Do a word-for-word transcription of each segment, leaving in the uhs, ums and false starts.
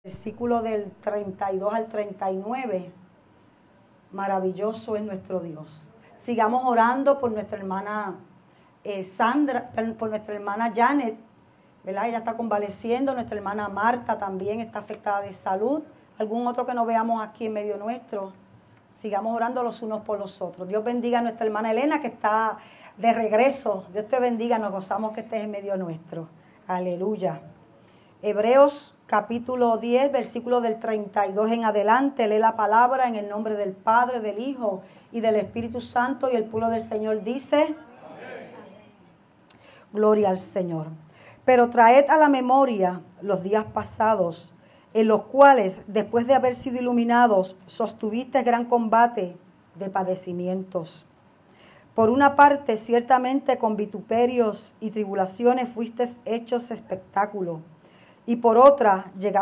Versículo del treinta y dos al treinta y nueve. Maravilloso es nuestro Dios. Sigamos orando por nuestra hermana eh, Sandra, por nuestra hermana Janet, ¿verdad? Ella está convaleciendo. Nuestra hermana Marta también está afectada de salud. Algún otro que no veamos aquí en medio nuestro. Sigamos orando los unos por los otros. Dios bendiga a nuestra hermana Elena, que está de regreso. Dios te bendiga, nos gozamos que estés en medio nuestro. Aleluya. Hebreos capítulo diez, versículo del treinta y dos en adelante. Lee la palabra en el nombre del Padre, del Hijo y del Espíritu Santo. Y el pueblo del Señor dice: amén. Gloria al Señor. Pero traed a la memoria los días pasados, en los cuales, después de haber sido iluminados, sostuviste gran combate de padecimientos. Por una parte, ciertamente con vituperios y tribulaciones fuisteis hechos espectáculo, y por otra,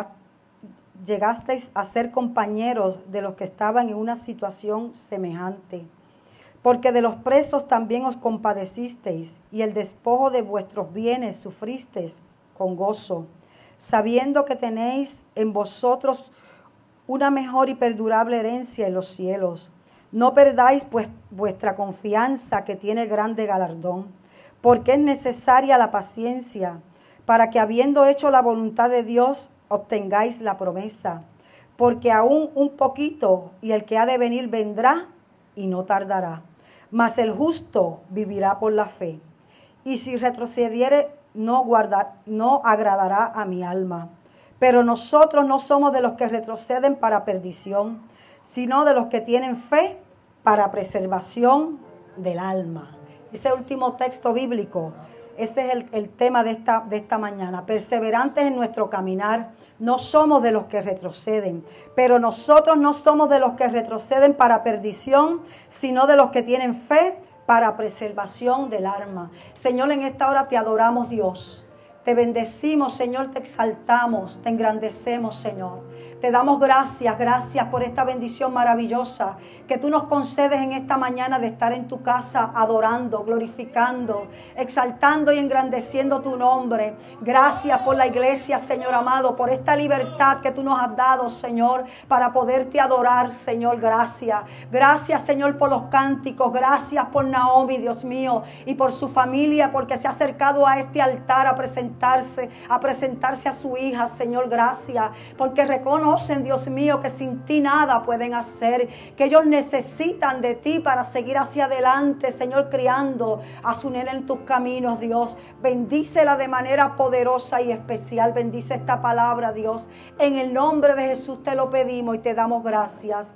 llegasteis a ser compañeros de los que estaban en una situación semejante. Porque de los presos también os compadecisteis, y el despojo de vuestros bienes sufristeis con gozo, sabiendo que tenéis en vosotros una mejor y perdurable herencia en los cielos. No perdáis pues vuestra confianza, que tiene grande galardón, porque es necesaria la paciencia, para que habiendo hecho la voluntad de Dios, obtengáis la promesa. Porque aún un poquito, y el que ha de venir vendrá, y no tardará. Mas el justo vivirá por la fe. Y si retrocediere, no, guarda, no agradará a mi alma. Pero nosotros no somos de los que retroceden para perdición, sino de los que tienen fe para preservación del alma. Ese último texto bíblico, ese es el, el tema de esta, de esta mañana. Perseverantes en nuestro caminar, no somos de los que retroceden, pero nosotros no somos de los que retroceden para perdición, sino de los que tienen fe para preservación del alma. Señor, en esta hora te adoramos, Dios. Te bendecimos, Señor, te exaltamos, te engrandecemos, Señor. Te damos gracias, gracias por esta bendición maravillosa que tú nos concedes en esta mañana de estar en tu casa adorando, glorificando, exaltando y engrandeciendo tu nombre. Gracias por la iglesia, Señor amado, por esta libertad que tú nos has dado, Señor, para poderte adorar, Señor. Gracias. Gracias, Señor, por los cánticos. Gracias por Naomi, Dios mío, y por su familia, porque se ha acercado a este altar a presentarse, a presentarse a su hija, Señor. Gracias, porque reconoce, Dios mío, que sin ti nada pueden hacer, que ellos necesitan de ti para seguir hacia adelante, Señor, criando a su nena en tus caminos, Dios. Bendícela de manera poderosa y especial. Bendice esta palabra, Dios. En el nombre de Jesús te lo pedimos y te damos gracias.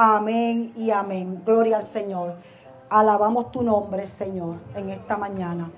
Amén y amén. Gloria al Señor. Alabamos tu nombre, Señor, en esta mañana.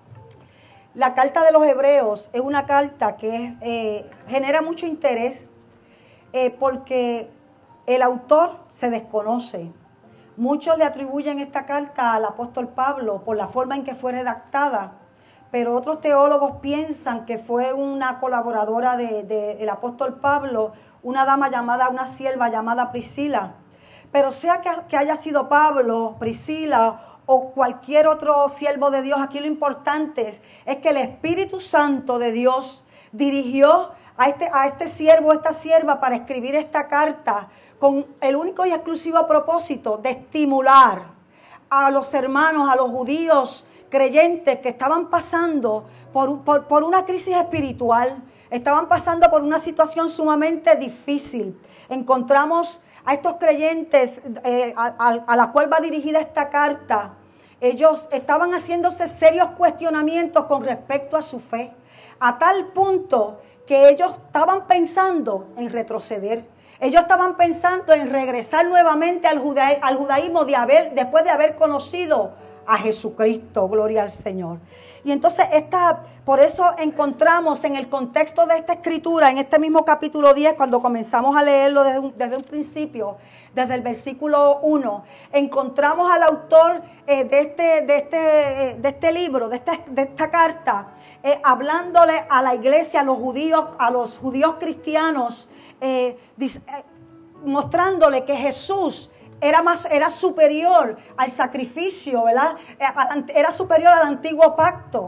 La carta de los Hebreos es una carta que es, eh, genera mucho interés. Eh, porque el autor se desconoce. Muchos le atribuyen esta carta al apóstol Pablo por la forma en que fue redactada, pero otros teólogos piensan que fue una colaboradora del de, de apóstol Pablo, una dama llamada, una sierva llamada Priscila. Pero sea que, que haya sido Pablo, Priscila o cualquier otro siervo de Dios, aquí lo importante es, es que el Espíritu Santo de Dios dirigió a este, a este siervo, esta sierva, para escribir esta carta con el único y exclusivo propósito de estimular a los hermanos, a los judíos creyentes que estaban pasando por, por, por una crisis espiritual, estaban pasando por una situación sumamente difícil. Encontramos a estos creyentes eh, a, a, a la cual va dirigida esta carta. Ellos estaban haciéndose serios cuestionamientos con respecto a su fe, a tal punto que ellos estaban pensando en retroceder. Ellos estaban pensando en regresar nuevamente al, juda- al judaísmo de haber, después de haber conocido a Jesucristo. Gloria al Señor. Y entonces, esta, por eso encontramos en el contexto de esta escritura, en este mismo capítulo diez, cuando comenzamos a leerlo desde un, desde un principio, desde el versículo uno, encontramos al autor eh, de, este, de, este, eh, de este libro, de esta, de esta carta, eh, hablándole a la iglesia, a los judíos, a los judíos cristianos, eh, dice, eh, mostrándole que Jesús era más, era superior al sacrificio, ¿verdad? Era superior al antiguo pacto,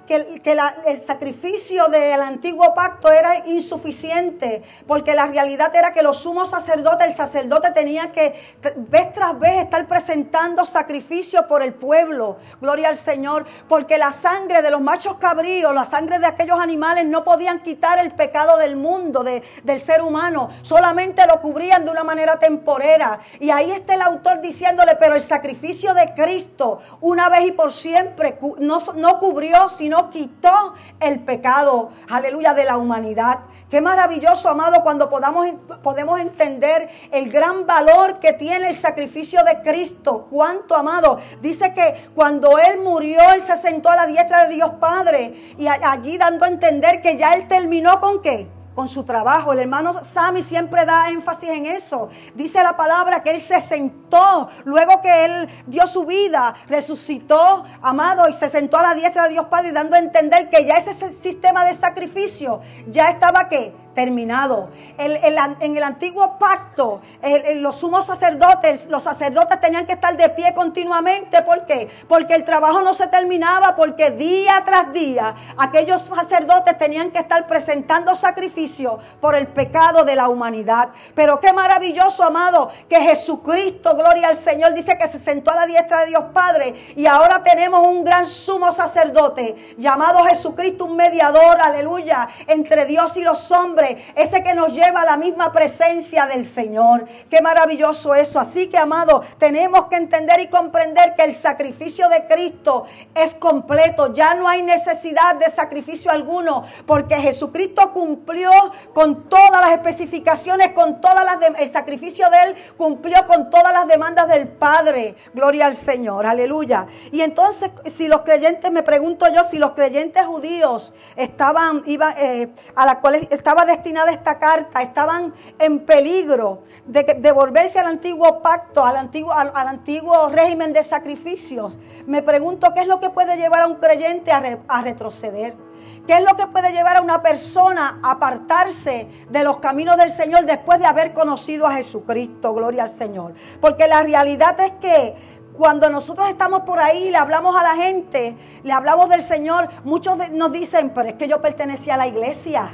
que, que la, el sacrificio del antiguo pacto era insuficiente, porque la realidad era que los sumos sacerdotes, el sacerdote tenía que vez tras vez estar presentando sacrificios por el pueblo, gloria al Señor, porque la sangre de los machos cabríos, la sangre de aquellos animales no podían quitar el pecado del mundo, de, del ser humano, solamente lo cubrían de una manera temporera. Y ahí está el autor diciéndole, pero el sacrificio de Cristo, una vez y por siempre, no, no cubrió, sino quitó el pecado, aleluya, de la humanidad. Qué maravilloso, amado, cuando podamos, podemos entender el gran valor que tiene el sacrificio de Cristo. Cuánto, amado. Dice que cuando Él murió, Él se sentó a la diestra de Dios Padre. Y allí dando a entender que ya Él terminó ¿con qué? Con su trabajo. El hermano Sammy siempre da énfasis en eso. Dice la palabra que Él se sentó, luego que Él dio su vida, resucitó, amado, y se sentó a la diestra de Dios Padre, dando a entender que ya ese sistema de sacrificio ya estaba ¿qué? Terminado. El, el, en el antiguo pacto, el, el, los sumos sacerdotes, los sacerdotes tenían que estar de pie continuamente. ¿Por qué? Porque el trabajo no se terminaba, porque día tras día aquellos sacerdotes tenían que estar presentando sacrificio por el pecado de la humanidad. Pero qué maravilloso, amado, que Jesucristo, gloria al Señor, dice que se sentó a la diestra de Dios Padre, y ahora tenemos un gran sumo sacerdote llamado Jesucristo, un mediador, aleluya, entre Dios y los hombres, ese que nos lleva a la misma presencia del Señor. Qué maravilloso eso. Así que, amado, tenemos que entender y comprender que el sacrificio de Cristo es completo. Ya no hay necesidad de sacrificio alguno, porque Jesucristo cumplió con todas las especificaciones, con todas las de, el sacrificio de Él cumplió con todas las demandas del Padre. Gloria al Señor, aleluya. Y entonces, si los creyentes, me pregunto yo, si los creyentes judíos estaban, iba, eh, a la cual estaba destinada esta carta, estaban en peligro de, de volverse al antiguo pacto, al antiguo, al, al antiguo régimen de sacrificios, me pregunto qué es lo que puede llevar a un creyente a, re, a retroceder. ¿Qué es lo que puede llevar a una persona a apartarse de los caminos del Señor después de haber conocido a Jesucristo? Gloria al Señor. Porque la realidad es que cuando nosotros estamos por ahí y le hablamos a la gente, le hablamos del Señor, muchos de, nos dicen, pero es que yo pertenecía a la iglesia.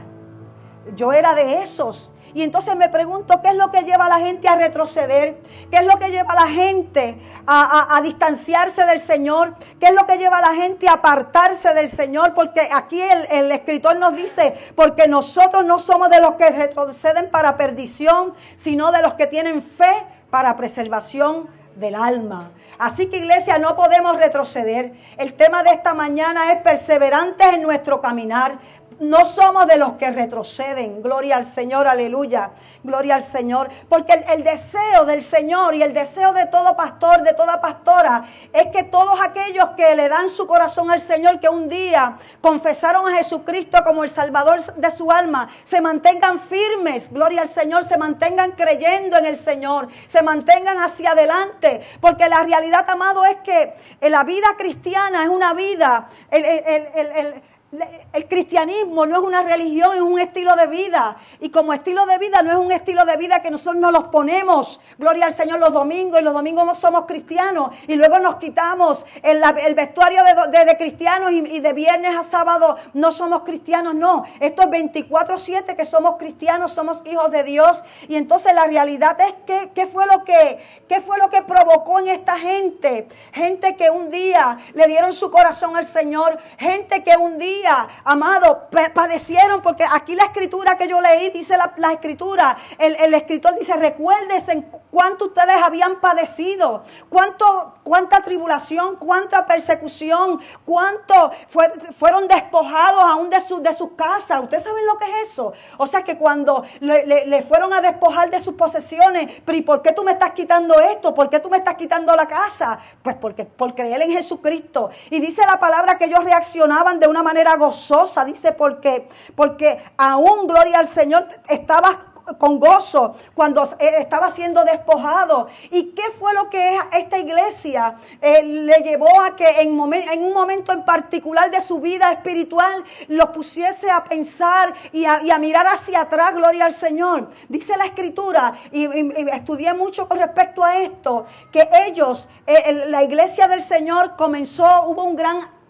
Yo era de esos. Y entonces me pregunto, ¿qué es lo que lleva a la gente a retroceder? ¿Qué es lo que lleva a la gente a, a, a distanciarse del Señor? ¿Qué es lo que lleva a la gente a apartarse del Señor? Porque aquí el, el escritor nos dice, porque nosotros no somos de los que retroceden para perdición, sino de los que tienen fe para preservación del alma. Así que, iglesia, no podemos retroceder. El tema de esta mañana es perseverantes en nuestro caminar. No somos de los que retroceden. Gloria al Señor, aleluya. Gloria al Señor. Porque el, el deseo del Señor y el deseo de todo pastor, de toda pastora, es que todos aquellos que le dan su corazón al Señor, que un día confesaron a Jesucristo como el Salvador de su alma, se mantengan firmes, gloria al Señor, se mantengan creyendo en el Señor, se mantengan hacia adelante. Porque la realidad, amado, es que la vida cristiana es una vida, el, el, el, el, el El cristianismo no es una religión, es un estilo de vida. Y como estilo de vida no es un estilo de vida que nosotros nos los ponemos, gloria al Señor, los domingos, y los domingos no somos cristianos, y luego nos quitamos el, el vestuario de, de, de cristianos y, y de viernes a sábado no somos cristianos. No, esto es veinticuatro siete que somos cristianos, somos hijos de Dios. Y entonces la realidad es que, ¿qué fue lo que, qué fue lo que provocó en esta gente? Gente que un día le dieron su corazón al Señor, gente que un día, amado, padecieron, porque aquí la escritura que yo leí, dice la, la escritura, el, el escritor dice, recuérdense cuánto ustedes habían padecido, cuánto, cuánta tribulación, cuánta persecución, cuánto fue, fueron despojados aún de, su, de sus casas. ¿Ustedes saben lo que es eso? O sea que cuando le, le, le fueron a despojar de sus posesiones, pero ¿y por qué tú me estás quitando esto? ¿Por qué tú me estás quitando la casa? Pues porque por creer en Jesucristo. Y dice la palabra que ellos reaccionaban de una manera gozosa, dice, porque, porque aún, gloria al Señor, estaba con gozo cuando estaba siendo despojado. ¿Y qué fue lo que esta iglesia eh, le llevó a que en, momen, en un momento en particular de su vida espiritual los pusiese a pensar y a, y a mirar hacia atrás? Gloria al Señor. Dice la escritura, y, y, y estudié mucho con respecto a esto, que ellos, eh, la iglesia del Señor comenzó, hubo un gran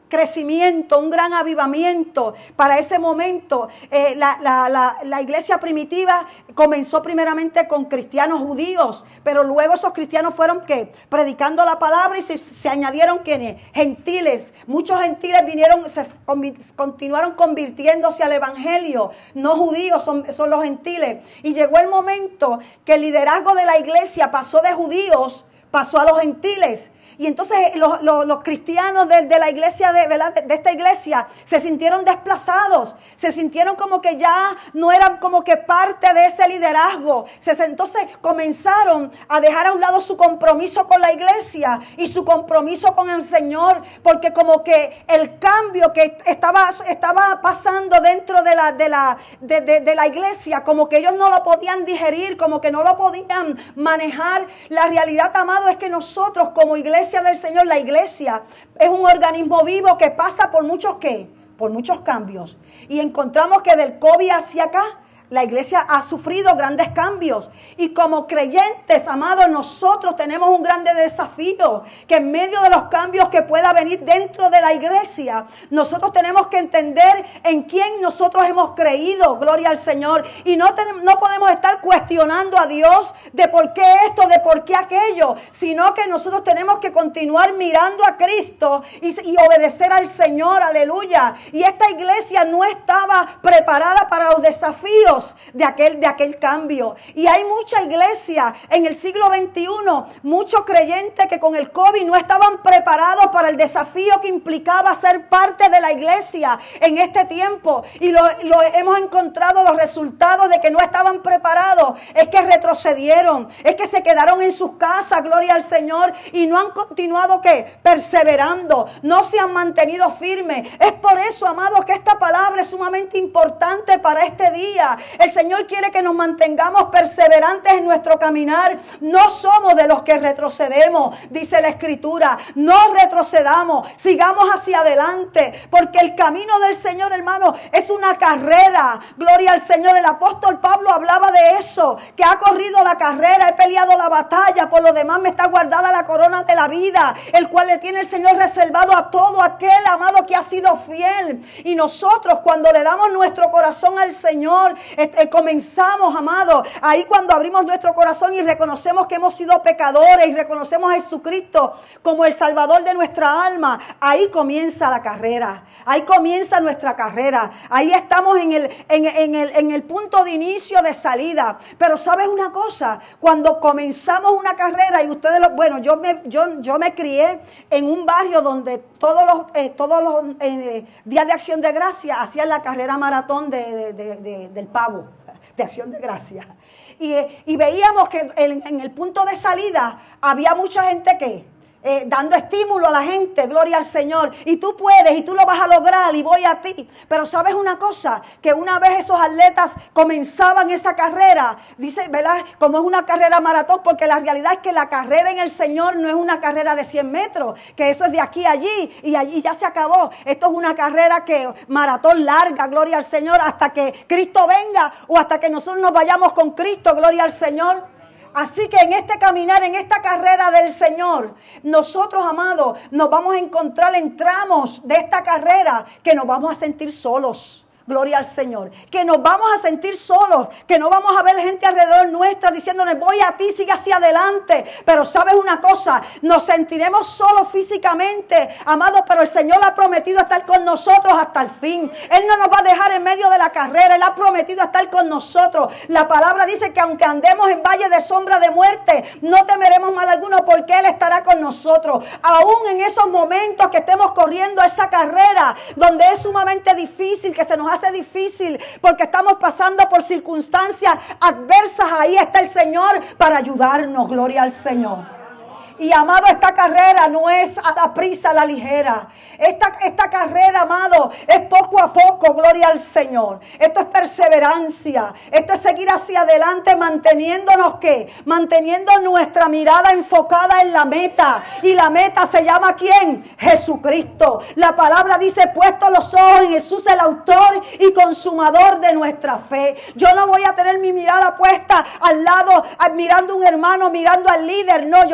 crecimiento, un gran avivamiento. Para ese momento, eh, la, la, la, la iglesia primitiva comenzó primeramente con cristianos judíos, pero luego esos cristianos fueron ¿qué? Predicando la palabra y se, se añadieron ¿quiénes? Gentiles. Muchos gentiles vinieron, se continuaron convirtiéndose al evangelio. No judíos, son, son los gentiles. Y llegó el momento que el liderazgo de la iglesia pasó de judíos, pasó a los gentiles. Y entonces los, los, los cristianos de, de la iglesia, de, de, de esta iglesia, se sintieron desplazados. Se sintieron como que ya no eran como que parte de ese liderazgo. Se, entonces comenzaron a dejar a un lado su compromiso con la iglesia y su compromiso con el Señor. Porque como que el cambio que estaba, estaba pasando dentro de la, de, la, de, de, de la iglesia, como que ellos no lo podían digerir, como que no lo podían manejar. La realidad, amado, es que nosotros como iglesia del Señor, la iglesia es un organismo vivo que pasa por muchos ¿qué? Por muchos cambios. Y encontramos que del COVID hacia acá, la iglesia ha sufrido grandes cambios. Y como creyentes, amados, nosotros tenemos un grande desafío. Que en medio de los cambios que pueda venir dentro de la iglesia, nosotros tenemos que entender en quién nosotros hemos creído. Gloria al Señor. Y no, ten, no podemos estar cuestionando a Dios de por qué esto, de por qué aquello. Sino que nosotros tenemos que continuar mirando a Cristo y, y obedecer al Señor. Aleluya. Y esta iglesia no estaba preparada para los desafíos de aquel, de aquel cambio. Y hay mucha iglesia en el siglo veintiuno, muchos creyentes que con el COVID no estaban preparados para el desafío que implicaba ser parte de la iglesia en este tiempo. Y lo, lo hemos encontrado los resultados de que no estaban preparados. Es que retrocedieron, es que se quedaron en sus casas, gloria al Señor, y no han continuado ¿qué? Perseverando, no se han mantenido firmes. Es por eso, amados, que esta palabra es sumamente importante para este día. El Señor quiere que nos mantengamos perseverantes en nuestro caminar. No somos de los que retrocedemos, dice la Escritura. No retrocedamos, sigamos hacia adelante, porque el camino del Señor, hermano, es una carrera. Gloria al Señor. El apóstol Pablo hablaba de eso, que ha corrido la carrera, he peleado la batalla, por lo demás me está guardada la corona de la vida, el cual le tiene el Señor reservado a todo aquel, amado, que ha sido fiel. Y nosotros, cuando le damos nuestro corazón al Señor, Este, comenzamos, amados, ahí cuando abrimos nuestro corazón y reconocemos que hemos sido pecadores y reconocemos a Jesucristo como el Salvador de nuestra alma, ahí comienza la carrera, ahí comienza nuestra carrera, ahí estamos en el, en, en el, en el punto de inicio de salida. Pero ¿sabes una cosa? Cuando comenzamos una carrera, y ustedes, lo, bueno, yo me, yo, yo me crié en un barrio donde todos los, eh, todos los eh, días de Acción de Gracia hacían la carrera maratón de, de, de, de, del pavo, de Acción de Gracia. Y, y veíamos que en, en el punto de salida había mucha gente que eh, dando estímulo a la gente, gloria al Señor, y tú puedes, y tú lo vas a lograr, y voy a ti. Pero ¿sabes una cosa? Que una vez esos atletas comenzaban esa carrera, dice, ¿verdad? Como es una carrera maratón, porque la realidad es que la carrera en el Señor no es una carrera de cien metros, que eso es de aquí a allí, y allí ya se acabó. Esto es una carrera que maratón larga, gloria al Señor, hasta que Cristo venga, o hasta que nosotros nos vayamos con Cristo, gloria al Señor. Así que en este caminar, en esta carrera del Señor, nosotros, amados, nos vamos a encontrar en tramos de esta carrera que nos vamos a sentir solos. Gloria al Señor. Que nos vamos a sentir solos, que no vamos a ver gente alrededor nuestra diciéndonos, voy a ti, sigue hacia adelante. Pero ¿sabes una cosa? Nos sentiremos solos físicamente, amados, pero el Señor ha prometido estar con nosotros hasta el fin. Él no nos va a dejar en medio de la carrera, Él ha prometido estar con nosotros. La palabra dice que aunque andemos en valle de sombra de muerte, no temeremos mal alguno, porque Él estará con nosotros. Aún en esos momentos que estemos corriendo esa carrera, donde es sumamente difícil, que se nos hace difícil porque estamos pasando por circunstancias adversas, ahí está el Señor para ayudarnos, gloria al Señor. Y amado, esta carrera no es a la prisa, a la ligera. Esta, esta carrera, amado, es poco a poco, gloria al Señor. Esto es perseverancia. Esto es seguir hacia adelante, manteniéndonos, ¿qué? Manteniendo nuestra mirada enfocada en la meta. Y la meta se llama ¿quién? Jesucristo. La palabra dice, puesto los ojos en Jesús, el autor y consumador de nuestra fe. Yo no voy a tener mi mirada puesta al lado, mirando a un hermano, mirando al líder. No, yo voy a estar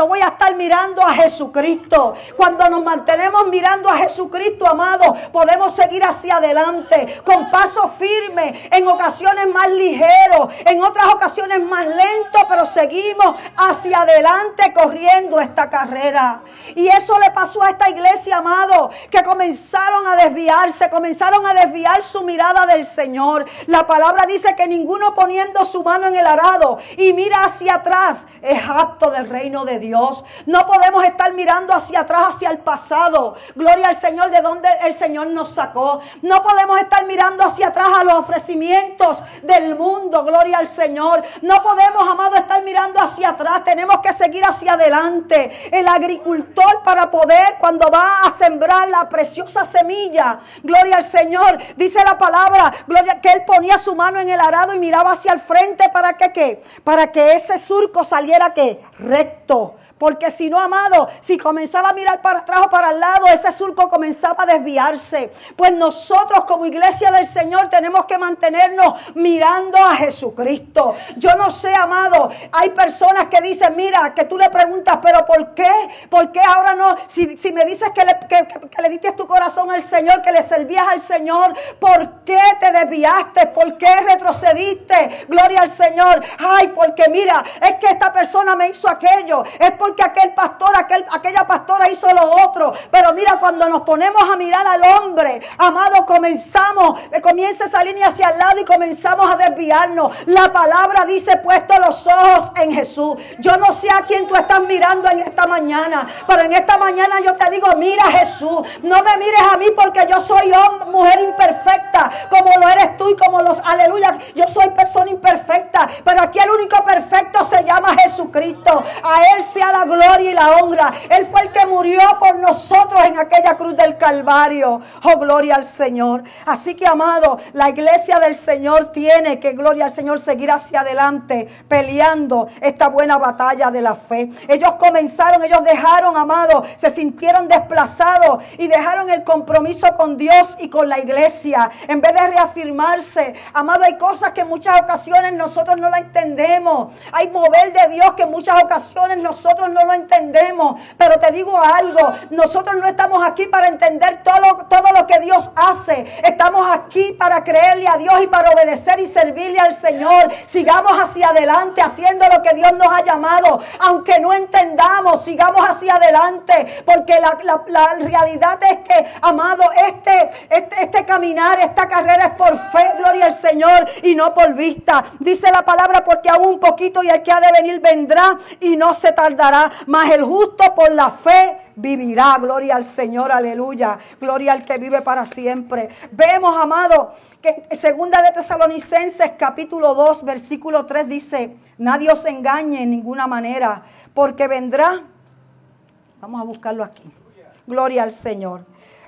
estar mirando a Jesucristo. Cuando nos mantenemos mirando a Jesucristo, amado, podemos seguir hacia adelante con paso firme, en ocasiones más ligeros, en otras ocasiones más lento, pero seguimos hacia adelante corriendo esta carrera. Y eso le pasó a esta iglesia, amado, que comenzaron a desviarse, comenzaron a desviar su mirada del Señor. La palabra dice que ninguno poniendo su mano en el arado y mira hacia atrás es apto del reino de Dios. No podemos estar mirando hacia atrás, hacia el pasado. Gloria al Señor, de donde el Señor nos sacó. No podemos estar mirando hacia atrás a los ofrecimientos del mundo. Gloria al Señor. No podemos, amado, estar mirando hacia atrás. Tenemos que seguir hacia adelante. El agricultor, para poder, cuando va a sembrar la preciosa semilla, gloria al Señor, dice la palabra, gloria, que él ponía su mano en el arado y miraba hacia el frente. ¿Para que qué? Para que ese surco saliera ¿qué? Recto. Porque si no, amado, si comenzaba a mirar para atrás o para el lado, ese surco comenzaba a desviarse. Pues nosotros como iglesia del Señor tenemos que mantenernos mirando a Jesucristo. Yo no sé, amado, hay personas que dicen, mira, que tú le preguntas, pero ¿por qué? ¿Por qué ahora no? Si, si me dices que le, que, que le diste tu corazón al Señor, que le servías al Señor, ¿por qué te desviaste? ¿Por qué retrocediste? Gloria al Señor. Ay, porque mira, es que esta persona me hizo aquello. Es porque que aquel pastor, aquel, aquella pastora hizo lo otro. Pero mira, cuando nos ponemos a mirar al hombre, amado, comenzamos, comienza esa línea hacia el lado y comenzamos a desviarnos. La palabra dice, puesto los ojos en Jesús. Yo no sé a quién tú estás mirando en esta mañana, pero en esta mañana yo te digo, mira a Jesús. No me mires a mí porque yo soy hombre, mujer imperfecta, como lo eres tú y como los, aleluya, yo soy persona imperfecta, pero aquí el único perfecto se llama Jesucristo. A Él sea la gloria y la honra. Él fue el que murió por nosotros en aquella cruz del Calvario. Oh, gloria al Señor. Así que, amado, la iglesia del Señor tiene que, gloria al Señor, seguir hacia adelante, peleando esta buena batalla de la fe. Ellos comenzaron, ellos dejaron, amado, se sintieron desplazados y dejaron el compromiso con Dios y con la iglesia. En vez de reafirmarse, amado, hay cosas que en muchas ocasiones nosotros no la entendemos. Hay mover de Dios que en muchas ocasiones nosotros no lo entendemos, pero te digo algo, nosotros no estamos aquí para entender todo, todo lo que Dios hace. Estamos aquí para creerle a Dios y para obedecer y servirle al Señor. Sigamos hacia adelante haciendo lo que Dios nos ha llamado, aunque no entendamos, sigamos hacia adelante, porque la, la, la realidad es que, amado, este, este, este caminar, esta carrera es por fe, gloria al Señor, y no por vista. Dice la palabra, porque aún un poquito y el que ha de venir vendrá y no se tardará, mas el justo por la fe vivirá. Gloria al Señor, aleluya. Gloria al que vive para siempre. Vemos, amado, que en segunda de Tesalonicenses capítulo dos, versículo tres dice, nadie os engañe en ninguna manera, porque vendrá, vamos a buscarlo aquí. Gloria al Señor.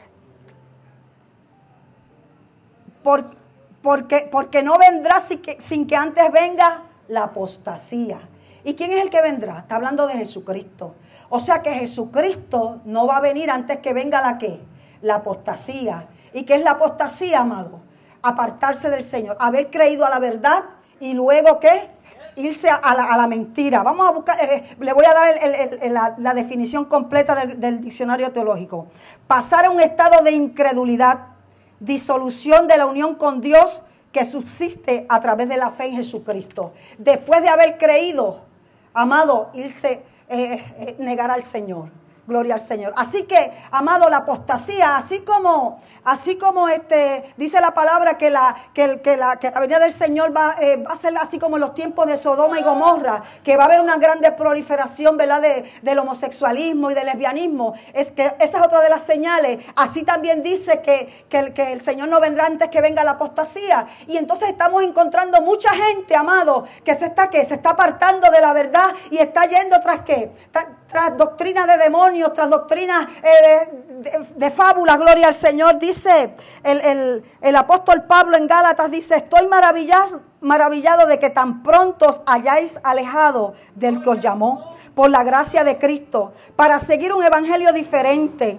Por, porque, porque no vendrá sin que, sin que antes venga la apostasía. ¿Y quién es el que vendrá? Está hablando de Jesucristo. O sea que Jesucristo no va a venir antes que venga la ¿qué? La apostasía. ¿Y qué es la apostasía, amado? Apartarse del Señor, haber creído a la verdad y luego ¿qué? Irse a la, a la mentira. Vamos a buscar, eh, le voy a dar el, el, el, la, la definición completa del, del diccionario teológico. Pasar a un estado de incredulidad, disolución de la unión con Dios que subsiste a través de la fe en Jesucristo. Después de haber creído, amado, irse, eh, eh, negar al Señor. Gloria al Señor. Así que, amado, la apostasía, así como, así como este, dice la palabra que la, que, que la, que la venida del Señor va, eh, va a ser así como en los tiempos de Sodoma y Gomorra, que va a haber una gran proliferación, ¿verdad?, de, del homosexualismo y del lesbianismo. Es que esa es otra de las señales. Así también dice que, que, que el Señor no vendrá antes que venga la apostasía. Y entonces estamos encontrando mucha gente, amado, que se está, que se está apartando de la verdad y está yendo tras qué, tras doctrina de demonios, tras doctrinas eh, de, de, de fábulas, gloria al Señor. Dice el, el, el apóstol Pablo en Gálatas, dice, estoy maravillado, maravillado de que tan pronto os hayáis alejado del que os llamó por la gracia de Cristo, para seguir un evangelio diferente,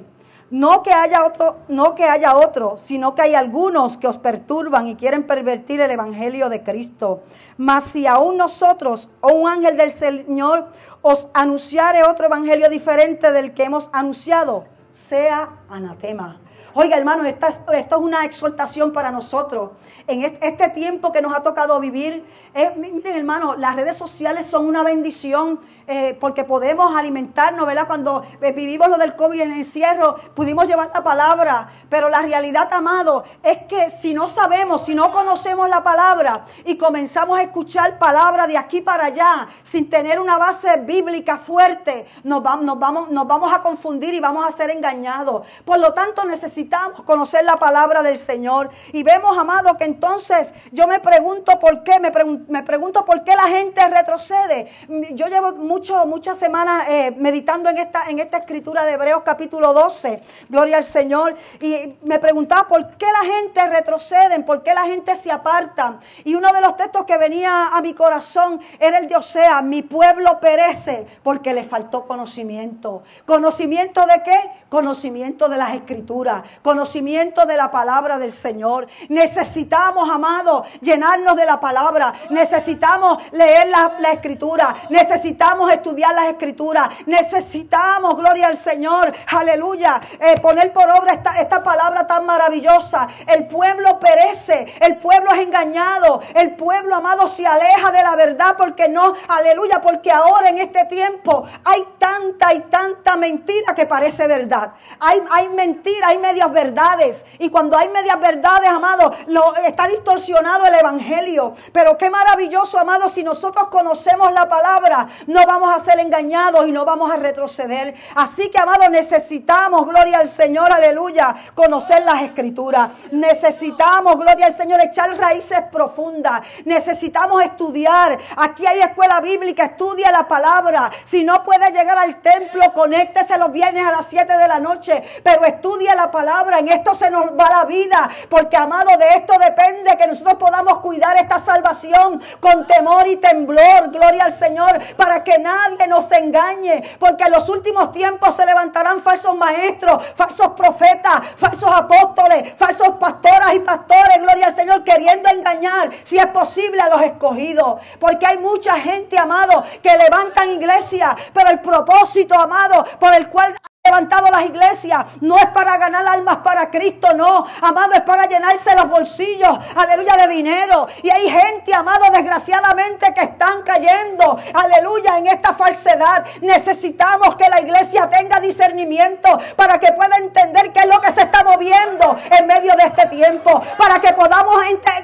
No que haya otro, no que haya otro, sino que hay algunos que os perturban y quieren pervertir el evangelio de Cristo. Mas si aún nosotros o un ángel del Señor os anunciare otro evangelio diferente del que hemos anunciado, sea anatema. Oiga, hermano, esta, esto es una exhortación para nosotros. En este tiempo que nos ha tocado vivir, eh, miren, hermano, las redes sociales son una bendición eh, porque podemos alimentarnos, ¿verdad? Cuando eh, vivimos lo del COVID en el encierro, pudimos llevar la palabra, pero la realidad, amado, es que si no sabemos, si no conocemos la palabra y comenzamos a escuchar palabra de aquí para allá, sin tener una base bíblica fuerte, nos vamos, nos vamos, nos vamos a confundir y vamos a ser engañados. Por lo tanto, necesitamos conocer la palabra del Señor. Y vemos, amado, que entonces yo me pregunto por qué, me, pregun- me pregunto por qué la gente retrocede. Yo llevo mucho, muchas semanas eh, meditando en esta, en esta escritura de Hebreos capítulo doce, gloria al Señor, y me preguntaba por qué la gente retrocede, por qué la gente se aparta. Y uno de los textos que venía a mi corazón era el de Osea: mi pueblo perece porque le faltó conocimiento. ¿Conocimiento de qué? Conocimiento de las escrituras, conocimiento de la palabra del Señor. Necesitamos, amados, llenarnos de la palabra. Necesitamos leer la, la escritura. Necesitamos estudiar las escrituras. Necesitamos, gloria al Señor, aleluya, eh, poner por obra esta, esta palabra tan maravillosa. El pueblo perece, el pueblo es engañado, el pueblo, amado, se aleja de la verdad porque no, aleluya, porque ahora en este tiempo hay tanta y tanta mentira que parece verdad. Hay, hay mentira, hay medias verdades. Y cuando hay medias verdades, amado, lo, está distorsionado el evangelio. Pero qué maravilloso, amado, si nosotros conocemos la palabra, no vamos a ser engañados y no vamos a retroceder. Así que, amado, necesitamos, gloria al Señor, aleluya, conocer las escrituras. Necesitamos, gloria al Señor, echar raíces profundas. Necesitamos estudiar. Aquí hay escuela bíblica, estudia la palabra. Si no puede llegar al templo, conéctese los viernes a las siete de la noche, pero estudie la palabra. En esto se nos va la vida, porque, amado, de esto depende que nosotros podamos cuidar esta salvación con temor y temblor, gloria al Señor, para que nadie nos engañe, porque en los últimos tiempos se levantarán falsos maestros, falsos profetas, falsos apóstoles, falsos pastoras y pastores, gloria al Señor, queriendo engañar, si es posible, a los escogidos, porque hay mucha gente, amado, que levantan iglesias, pero el propósito, amado, por el cual levantado las iglesias no es para ganar almas para Cristo, no, amado, es para llenarse los bolsillos, aleluya, de dinero. Y hay gente, amado, desgraciadamente, que están cayendo, aleluya, en esta falsedad. Necesitamos que la iglesia tenga discernimiento para que pueda entender qué es lo que se está moviendo en medio de este tiempo, para que podamos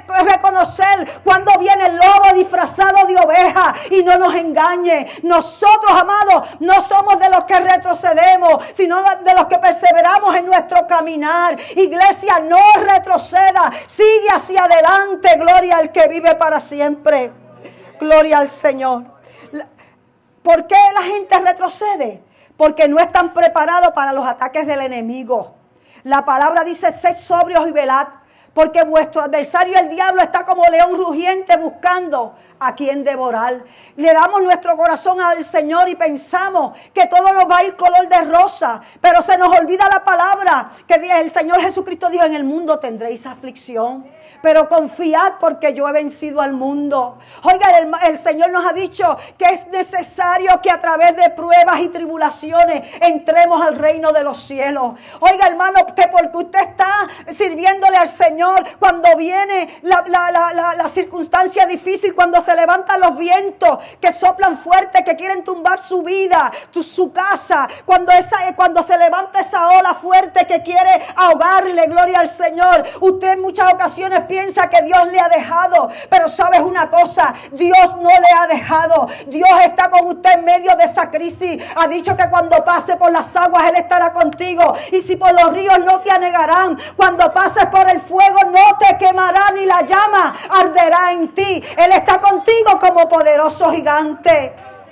reconocer cuando viene el lobo disfrazado de oveja y no nos engañe. Nosotros, amados, no somos de los que retrocedemos, sino de los que perseveramos en nuestro caminar. Iglesia, no retroceda, sigue hacia adelante, gloria al que vive para siempre, gloria al Señor. ¿Por qué la gente retrocede? Porque no están preparados para los ataques del enemigo. La palabra dice: sed sobrios y velad, porque vuestro adversario, el diablo, está como león rugiente buscando a quien devorar. Le damos nuestro corazón al Señor y pensamos que todo nos va a ir color de rosa, pero se nos olvida la palabra que el Señor Jesucristo dijo: en el mundo tendréis aflicción, pero confiad porque yo he vencido al mundo. Oiga, el, el Señor nos ha dicho que es necesario que a través de pruebas y tribulaciones entremos al reino de los cielos. Oiga, hermano, que porque usted está sirviéndole al Señor, cuando viene la, la, la, la, la circunstancia difícil, cuando se levantan los vientos que soplan fuerte, que quieren tumbar su vida, tu, su casa, cuando, esa, cuando se levanta esa ola fuerte que quiere ahogarle, gloria al Señor, usted en muchas ocasiones piensa que Dios le ha dejado, pero sabes una cosa, Dios no le ha dejado. Dios está con usted en medio de esa crisis. Ha dicho que cuando pase por las aguas Él estará contigo, y si por los ríos no te anegarán, cuando pases por el fuego no te quemará, ni la llama arderá en ti. Él está contigo como poderoso gigante.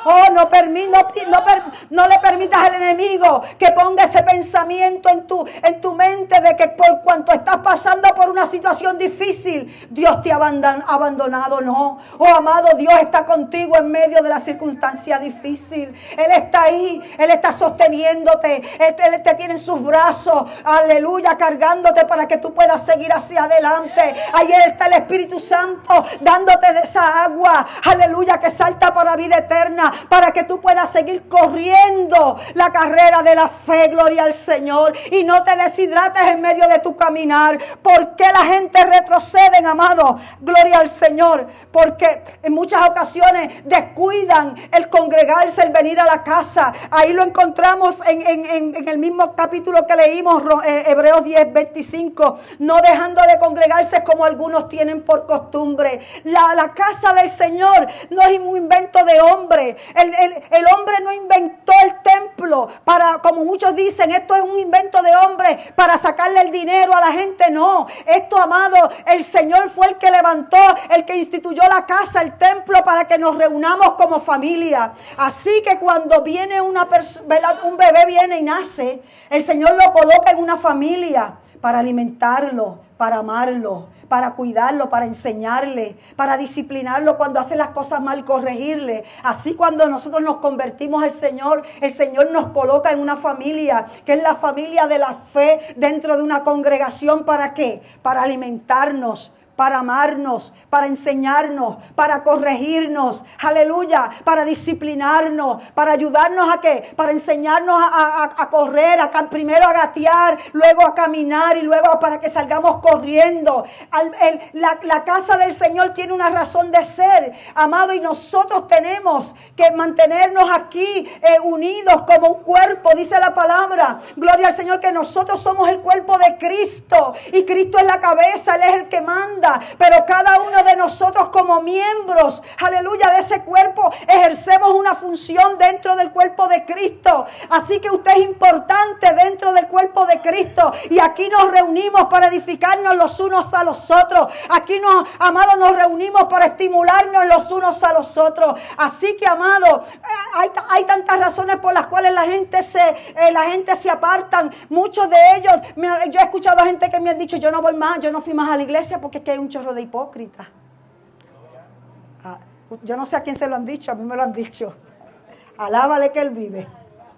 Oh, no, permi no, no, per no le permitas al enemigo que ponga ese pensamiento en tu, en tu mente de que por cuanto estás pasando por una situación difícil, Dios te ha abandonado. No. Oh, amado, Dios está contigo en medio de la circunstancia difícil. Él está ahí, Él está sosteniéndote, Él, Él te tiene en sus brazos, aleluya, cargándote para que tú puedas seguir hacia adelante. Ahí está el Espíritu Santo dándote de esa agua, aleluya, que salta para vida eterna, para que tú puedas seguir corriendo la carrera de la fe, gloria al Señor, y no te deshidrates en medio de tu caminar. ¿Por qué la gente retrocede, amado? Gloria al Señor, porque en muchas ocasiones descuidan el congregarse, el venir a la casa. Ahí lo encontramos en, en, en, en el mismo capítulo que leímos, eh, Hebreos diez, veinticinco, no dejando de congregarse como algunos tienen por costumbre. La, la casa del Señor no es un invento de hombre. El, el, el hombre no inventó el templo para, como muchos dicen, esto es un invento de hombre para sacarle el dinero a la gente. No, esto, amado, el Señor fue el que levantó, el que instituyó la casa, el templo, para que nos reunamos como familia. Así que cuando viene una persona, un bebé viene y nace, el Señor lo coloca en una familia para alimentarlo, para amarlo, para cuidarlo, para enseñarle, para disciplinarlo cuando hace las cosas mal, corregirle. Así cuando nosotros nos convertimos al Señor, el Señor nos coloca en una familia, que es la familia de la fe, dentro de una congregación. ¿Para qué? Para alimentarnos, para amarnos, para enseñarnos, para corregirnos, aleluya, para disciplinarnos, para ayudarnos a qué, para enseñarnos a, a, a correr, a, primero a gatear, luego a caminar y luego para que salgamos corriendo. Al, el, la, la casa del Señor tiene una razón de ser, amado, y nosotros tenemos que mantenernos aquí eh, unidos como un cuerpo, dice la palabra, gloria al Señor, que nosotros somos el cuerpo de Cristo y Cristo es la cabeza, Él es el que manda. Pero cada uno de nosotros como miembros, aleluya, de ese cuerpo, ejercemos una función dentro del cuerpo de Cristo. Así que usted es importante dentro del cuerpo de Cristo. Y aquí nos reunimos para edificarnos los unos a los otros. Aquí, nos, amados, nos reunimos para estimularnos los unos a los otros. Así que, amado, hay, hay tantas razones por las cuales la gente se, eh, la gente se apartan. Muchos de ellos, me, yo he escuchado a gente que me han dicho, yo no voy más, yo no fui más a la iglesia porque es que hay un chorro de hipócritas. Ah, yo no sé a quién se lo han dicho, a mí me lo han dicho. Alábale que Él vive.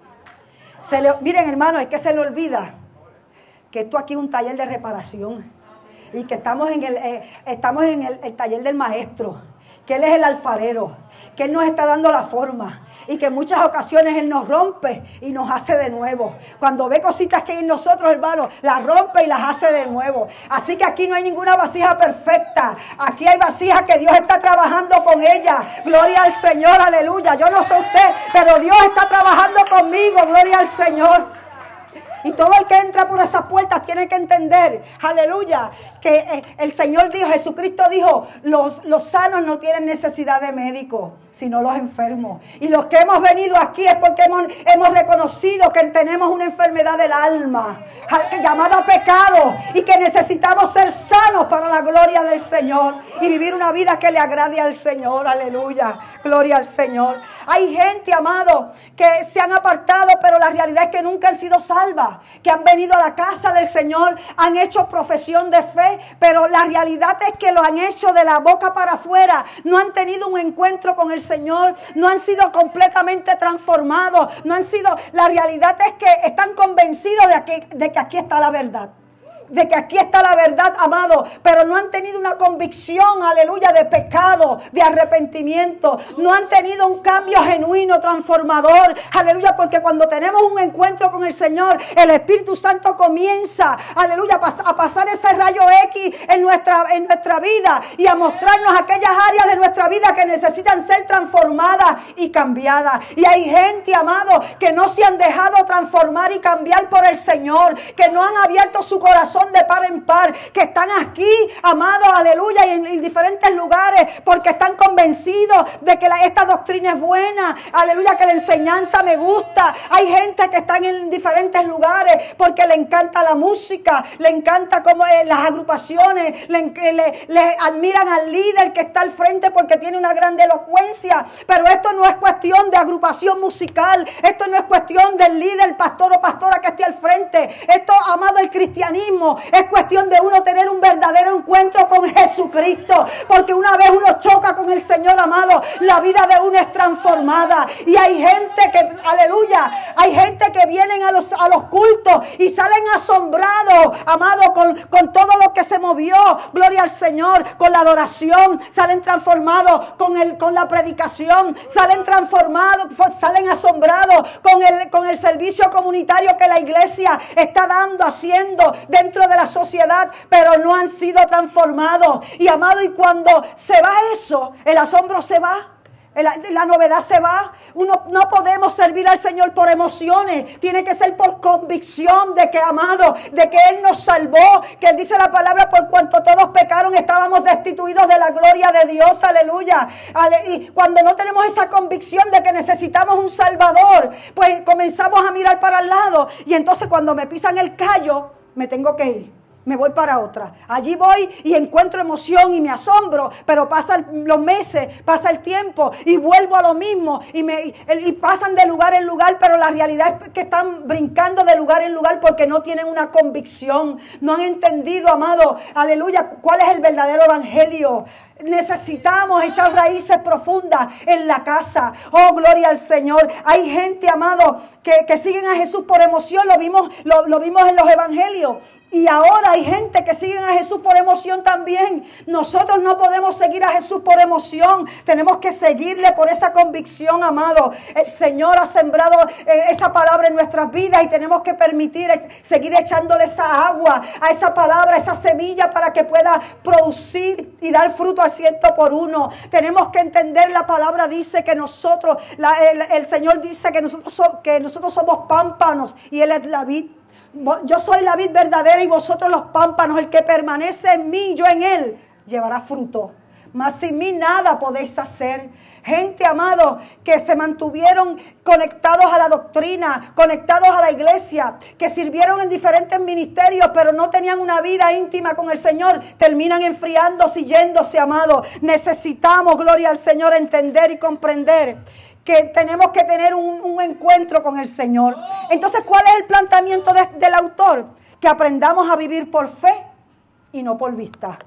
Se le, miren, hermano, es que se le olvida que esto aquí es un taller de reparación y que estamos en el, eh, estamos en el, el taller del maestro, que Él es el alfarero, que Él nos está dando la forma y que en muchas ocasiones Él nos rompe y nos hace de nuevo. Cuando ve cositas que hay en nosotros, hermanos, las rompe y las hace de nuevo. Así que aquí no hay ninguna vasija perfecta. Aquí hay vasijas que Dios está trabajando con ellas. Gloria al Señor, aleluya. Yo no soy usted, pero Dios está trabajando conmigo. Gloria al Señor. Y todo el que entra por esas puertas tiene que entender, aleluya, que eh, el Señor dijo, Jesucristo dijo, los, los sanos no tienen necesidad de médico, sino los enfermos. Y los que hemos venido aquí es porque hemos, hemos reconocido que tenemos una enfermedad del alma, llamada pecado, y que necesitamos ser sanos para la gloria del Señor y vivir una vida que le agrade al Señor, aleluya, gloria al Señor. Hay gente, amado, que se han apartado, pero la realidad es que nunca han sido salvas, que han venido a la casa del Señor, han hecho profesión de fe, pero la realidad es que lo han hecho de la boca para afuera, no han tenido un encuentro con el Señor, no han sido completamente transformados, no han sido, la realidad es que están convencidos de que, de que aquí está la verdad. De que aquí está la verdad, amado, pero no han tenido una convicción, aleluya, de pecado, de arrepentimiento. No han tenido un cambio genuino, transformador, aleluya, porque cuando tenemos un encuentro con el Señor, el Espíritu Santo comienza, aleluya, a pasar ese rayo X en nuestra, en nuestra vida y a mostrarnos aquellas áreas de nuestra vida que necesitan ser transformadas y cambiadas. Y hay gente, amado, que no se han dejado transformar y cambiar por el Señor, que no han abierto su corazón son de par en par, que están aquí, amados, aleluya, y en, en diferentes lugares, porque están convencidos de que la, esta doctrina es buena, aleluya, que la enseñanza me gusta. Hay gente que están en diferentes lugares porque le encanta la música, le encanta como eh, las agrupaciones, le, le, le admiran al líder que está al frente porque tiene una gran elocuencia. Pero esto no es cuestión de agrupación musical, esto no es cuestión del líder, pastor o pastora que esté al frente. Esto, amado, el cristianismo es cuestión de uno tener un verdadero encuentro con Jesucristo, porque una vez uno choca con el Señor, amado, la vida de uno es transformada. Y hay gente que, aleluya, hay gente que vienen a los, a los cultos y salen asombrados, amado, con, con todo lo que se movió, gloria al Señor, con la adoración, salen transformados con, el, con la predicación, salen transformados, salen asombrados con el, con el servicio comunitario que la iglesia está dando, haciendo dentro de la sociedad, pero no han sido transformados. Y amado, y cuando se va eso, el asombro se va. La, la novedad se va. Uno, no podemos servir al Señor por emociones. Tiene que ser por convicción de que, amado, de que Él nos salvó. Que Él dice la palabra: por cuanto todos pecaron, estábamos destituidos de la gloria de Dios. Aleluya. Ale, y cuando no tenemos esa convicción de que necesitamos un Salvador, pues comenzamos a mirar para el lado. Y entonces cuando me pisan el callo, me tengo que ir. Me voy para otra. Allí voy y encuentro emoción y me asombro, pero pasan los meses, pasa el tiempo y vuelvo a lo mismo y, me, y, y pasan de lugar en lugar, pero la realidad es que están brincando de lugar en lugar porque no tienen una convicción, no han entendido, amado, aleluya, cuál es el verdadero evangelio. Necesitamos echar raíces profundas en la casa. Oh, gloria al Señor. Hay gente, amado, que, que siguen a Jesús por emoción. Lo vimos, lo, lo vimos en los evangelios. Y ahora hay gente que sigue a Jesús por emoción también. Nosotros no podemos seguir a Jesús por emoción. Tenemos que seguirle por esa convicción, amado. El Señor ha sembrado esa palabra en nuestras vidas y tenemos que permitir seguir echándole esa agua a esa palabra, esa semilla, para que pueda producir y dar fruto al ciento por uno. Tenemos que entender, la palabra dice que nosotros, la, el, el Señor dice que nosotros, so, que nosotros somos pámpanos y Él es la vid. Yo soy la vid verdadera y vosotros los pámpanos. El que permanece en mí, yo en él, llevará fruto. Mas sin mí nada podéis hacer. Gente, amado, que se mantuvieron conectados a la doctrina, conectados a la iglesia, que sirvieron en diferentes ministerios, pero no tenían una vida íntima con el Señor, terminan enfriándose y yéndose, amado. Necesitamos, gloria al Señor, entender y comprender que tenemos que tener un, un encuentro con el Señor. Entonces, ¿cuál es el planteamiento de, del autor? Que aprendamos a vivir por fe y no por vista.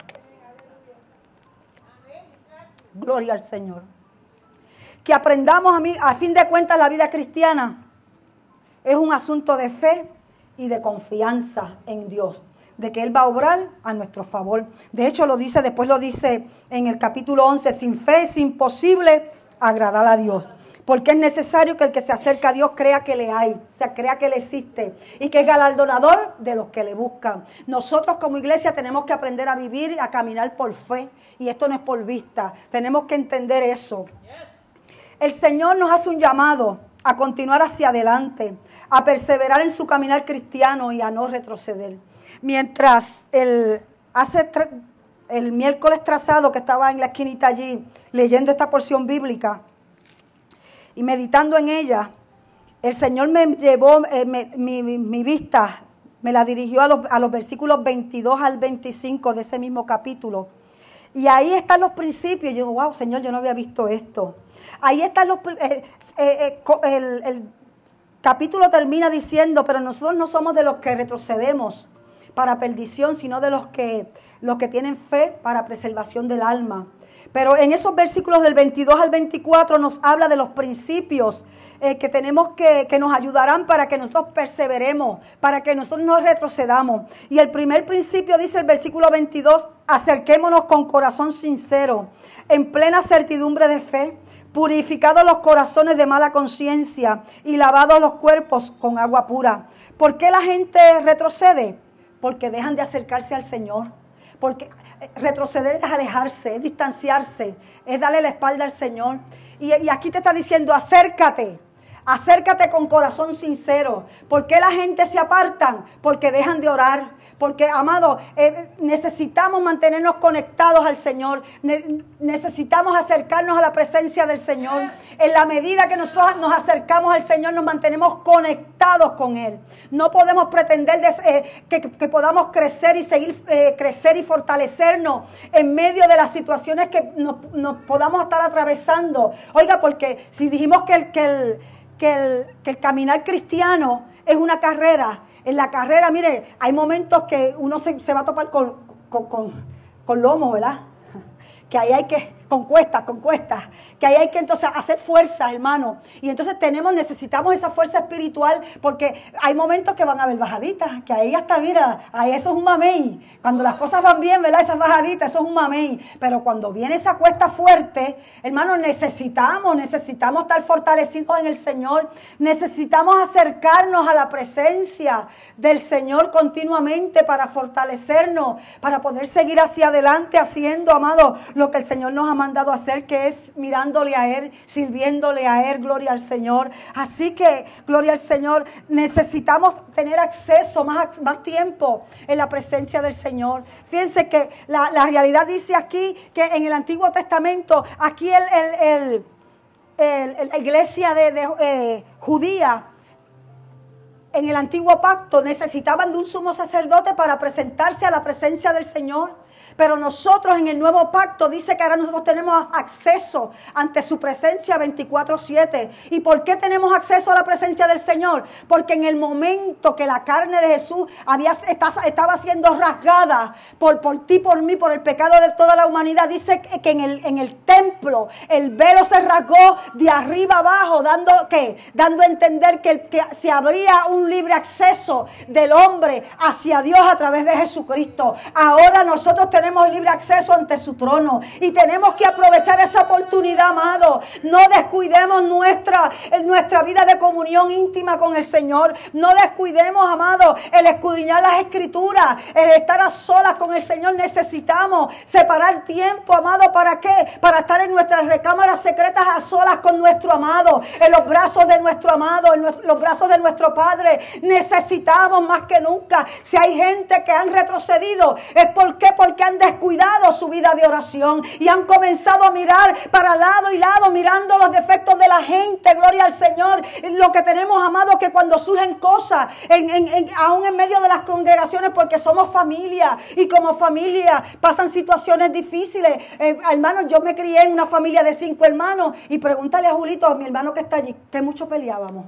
Gloria al Señor. Que aprendamos, a, mí, a fin de cuentas, la vida cristiana es un asunto de fe y de confianza en Dios, de que Él va a obrar a nuestro favor. De hecho, lo dice, después lo dice en el capítulo once: sin fe es imposible agradar a Dios. Porque es necesario que el que se acerca a Dios crea que le hay, o sea, crea que le existe y que es galardonador de los que le buscan. Nosotros como iglesia tenemos que aprender a vivir y a caminar por fe, y esto no es por vista. Tenemos que entender eso. El Señor nos hace un llamado a continuar hacia adelante, a perseverar en su caminar cristiano y a no retroceder. Mientras el, hace el miércoles trazado que estaba en la esquinita allí leyendo esta porción bíblica y meditando en ella, el Señor me llevó, eh, me, mi, mi, mi vista me la dirigió a los, a los versículos veintidós al veinticinco de ese mismo capítulo. Y ahí están los principios. Yo digo, wow, Señor, yo no había visto esto. Ahí están los... Eh, eh, eh, el, el capítulo termina diciendo: pero nosotros no somos de los que retrocedemos para perdición, sino de los que, los que tienen fe para preservación del alma. Pero en esos versículos del veintidós al veinticuatro nos habla de los principios eh, que tenemos que, que nos ayudarán para que nosotros perseveremos, para que nosotros no retrocedamos. Y el primer principio dice el versículo veintidós: acerquémonos con corazón sincero, en plena certidumbre de fe, purificados los corazones de mala conciencia y lavados los cuerpos con agua pura. ¿Por qué la gente retrocede? Porque dejan de acercarse al Señor. Porque retroceder es alejarse, es distanciarse, es darle la espalda al Señor. Y, y aquí te está diciendo: acércate, acércate con corazón sincero. ¿Por qué la gente se apartan? Porque dejan de orar, porque, amado, eh, necesitamos mantenernos conectados al Señor. Ne- necesitamos acercarnos a la presencia del Señor. En la medida que nosotros nos acercamos al Señor, nos mantenemos conectados con Él. No podemos pretender des, eh, que, que podamos crecer y seguir eh, crecer y fortalecernos en medio de las situaciones que nos, nos podamos estar atravesando. Oiga, porque si dijimos que el, que el, que el, que el caminar cristiano es una carrera, en la carrera, mire, hay momentos que uno se, se va a topar con, con, con, con lomo, ¿verdad? Que ahí hay que, con cuestas, con cuestas, que ahí hay que entonces hacer fuerza, hermano. Y entonces tenemos, necesitamos esa fuerza espiritual, porque hay momentos que van a haber bajaditas, que ahí hasta, mira, ahí eso es un mamey. Cuando las cosas van bien, ¿verdad? Esas bajaditas, eso es un mamey. Pero cuando viene esa cuesta fuerte, hermano, necesitamos, necesitamos estar fortalecidos en el Señor. Necesitamos acercarnos a la presencia del Señor continuamente para fortalecernos, para poder seguir hacia adelante haciendo, amado, lo que el Señor nos ha mandado a hacer, que es mirándole a Él, sirviéndole a Él, gloria al Señor. Así que, gloria al Señor, necesitamos tener acceso, más, más tiempo en la presencia del Señor. Fíjense que la, la realidad dice aquí que en el Antiguo Testamento, aquí el, el, el, el, el la iglesia de, de eh, judía, en el Antiguo Pacto necesitaban de un sumo sacerdote para presentarse a la presencia del Señor. Pero nosotros en el Nuevo Pacto dice que ahora nosotros tenemos acceso ante su presencia veinticuatro siete. ¿Y por qué tenemos acceso a la presencia del Señor? Porque en el momento que la carne de Jesús había, estaba siendo rasgada por, por ti, por mí, por el pecado de toda la humanidad, dice que en el, en el templo el velo se rasgó de arriba abajo, dando, ¿qué? dando a entender que, que se abría un libre acceso del hombre hacia Dios a través de Jesucristo. Ahora nosotros tenemos Tenemos libre acceso ante su trono y tenemos que aprovechar esa oportunidad, amado. No descuidemos nuestra, nuestra vida de comunión íntima con el Señor. No descuidemos, amado, el escudriñar las Escrituras, el estar a solas con el Señor. Necesitamos separar tiempo, amado, ¿para qué? Para estar en nuestras recámaras secretas a solas con nuestro amado, en los brazos de nuestro amado, en los brazos de nuestro Padre. Necesitamos más que nunca. Si hay gente que han retrocedido, es porque porque han descuidado su vida de oración y han comenzado a mirar para lado y lado, mirando los defectos de la gente. Gloria al Señor. Lo que tenemos, amado, que cuando surgen cosas, en, en, en, aún en medio de las congregaciones, porque somos familia y como familia pasan situaciones difíciles. Eh, hermanos, yo me crié en una familia de cinco hermanos y pregúntale a Julito, a mi hermano que está allí, que mucho peleábamos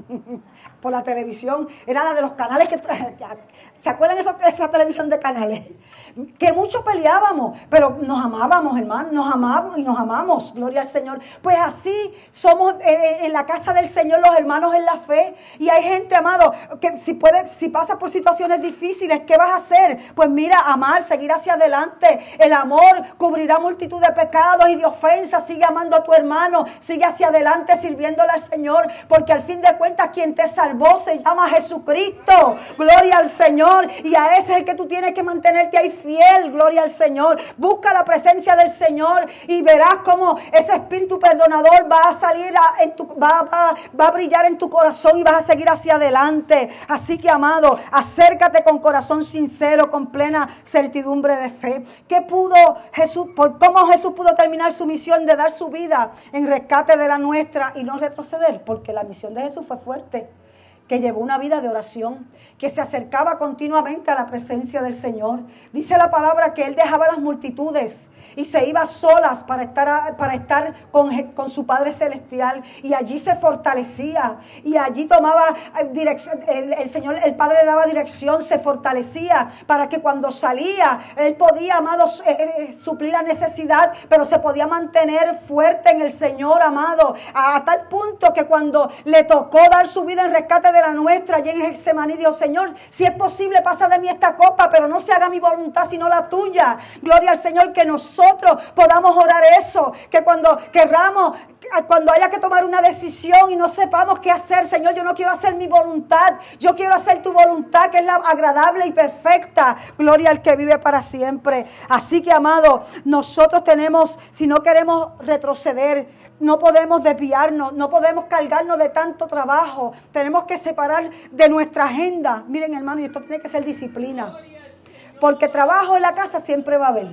por la televisión. Era la de los canales que... ¿Se acuerdan de esa, esa televisión de canales? Que mucho peleábamos, pero nos amábamos, hermano, nos amamos y nos amamos, gloria al Señor. Pues así somos eh, en la casa del Señor los hermanos en la fe. Y hay gente, amado, que si puede, si pasa por situaciones difíciles, ¿qué vas a hacer? Pues mira, amar, seguir hacia adelante. El amor cubrirá multitud de pecados y de ofensas. Sigue amando a tu hermano, sigue hacia adelante sirviéndole al Señor, porque al fin de cuentas quien te salvó se llama Jesucristo. Gloria al Señor. Y a ese es el que tú tienes que mantenerte ahí fiel. Gloria al Señor. Busca la presencia del Señor y verás cómo ese espíritu perdonador va a salir a, en tu, va, va, va a brillar en tu corazón y vas a seguir hacia adelante. Así que, amado, acércate con corazón sincero, con plena certidumbre de fe. ¿Qué pudo Jesús, por cómo Jesús pudo terminar su misión de dar su vida en rescate de la nuestra y no retroceder? Porque la misión de Jesús fue fuerte, que llevó una vida de oración, que se acercaba continuamente a la presencia del Señor. Dice la palabra que Él dejaba las multitudes y se iba solas para estar, a, para estar con, con su Padre Celestial, y allí se fortalecía y allí tomaba dirección. El, el Señor, el Padre le daba dirección, se fortalecía para que cuando salía Él podía, amados, eh, eh, suplir la necesidad, pero se podía mantener fuerte en el Señor, amado, a, a tal punto que cuando le tocó dar su vida en rescate de la nuestra, allí en Getsemaní, dijo: Señor, si es posible, pasa de mí esta copa, pero no se haga mi voluntad sino la tuya. Gloria al Señor, que nosotros podamos orar eso, que cuando querramos, cuando haya que tomar una decisión y no sepamos qué hacer, Señor, yo no quiero hacer mi voluntad, yo quiero hacer tu voluntad, que es la agradable y perfecta. Gloria al que vive para siempre. Así que, amado, nosotros tenemos, si no queremos retroceder, no podemos desviarnos, no podemos cargarnos de tanto trabajo, tenemos que separar de nuestra agenda. Miren, hermano, y esto tiene que ser disciplina. Porque trabajo en la casa siempre va a haber.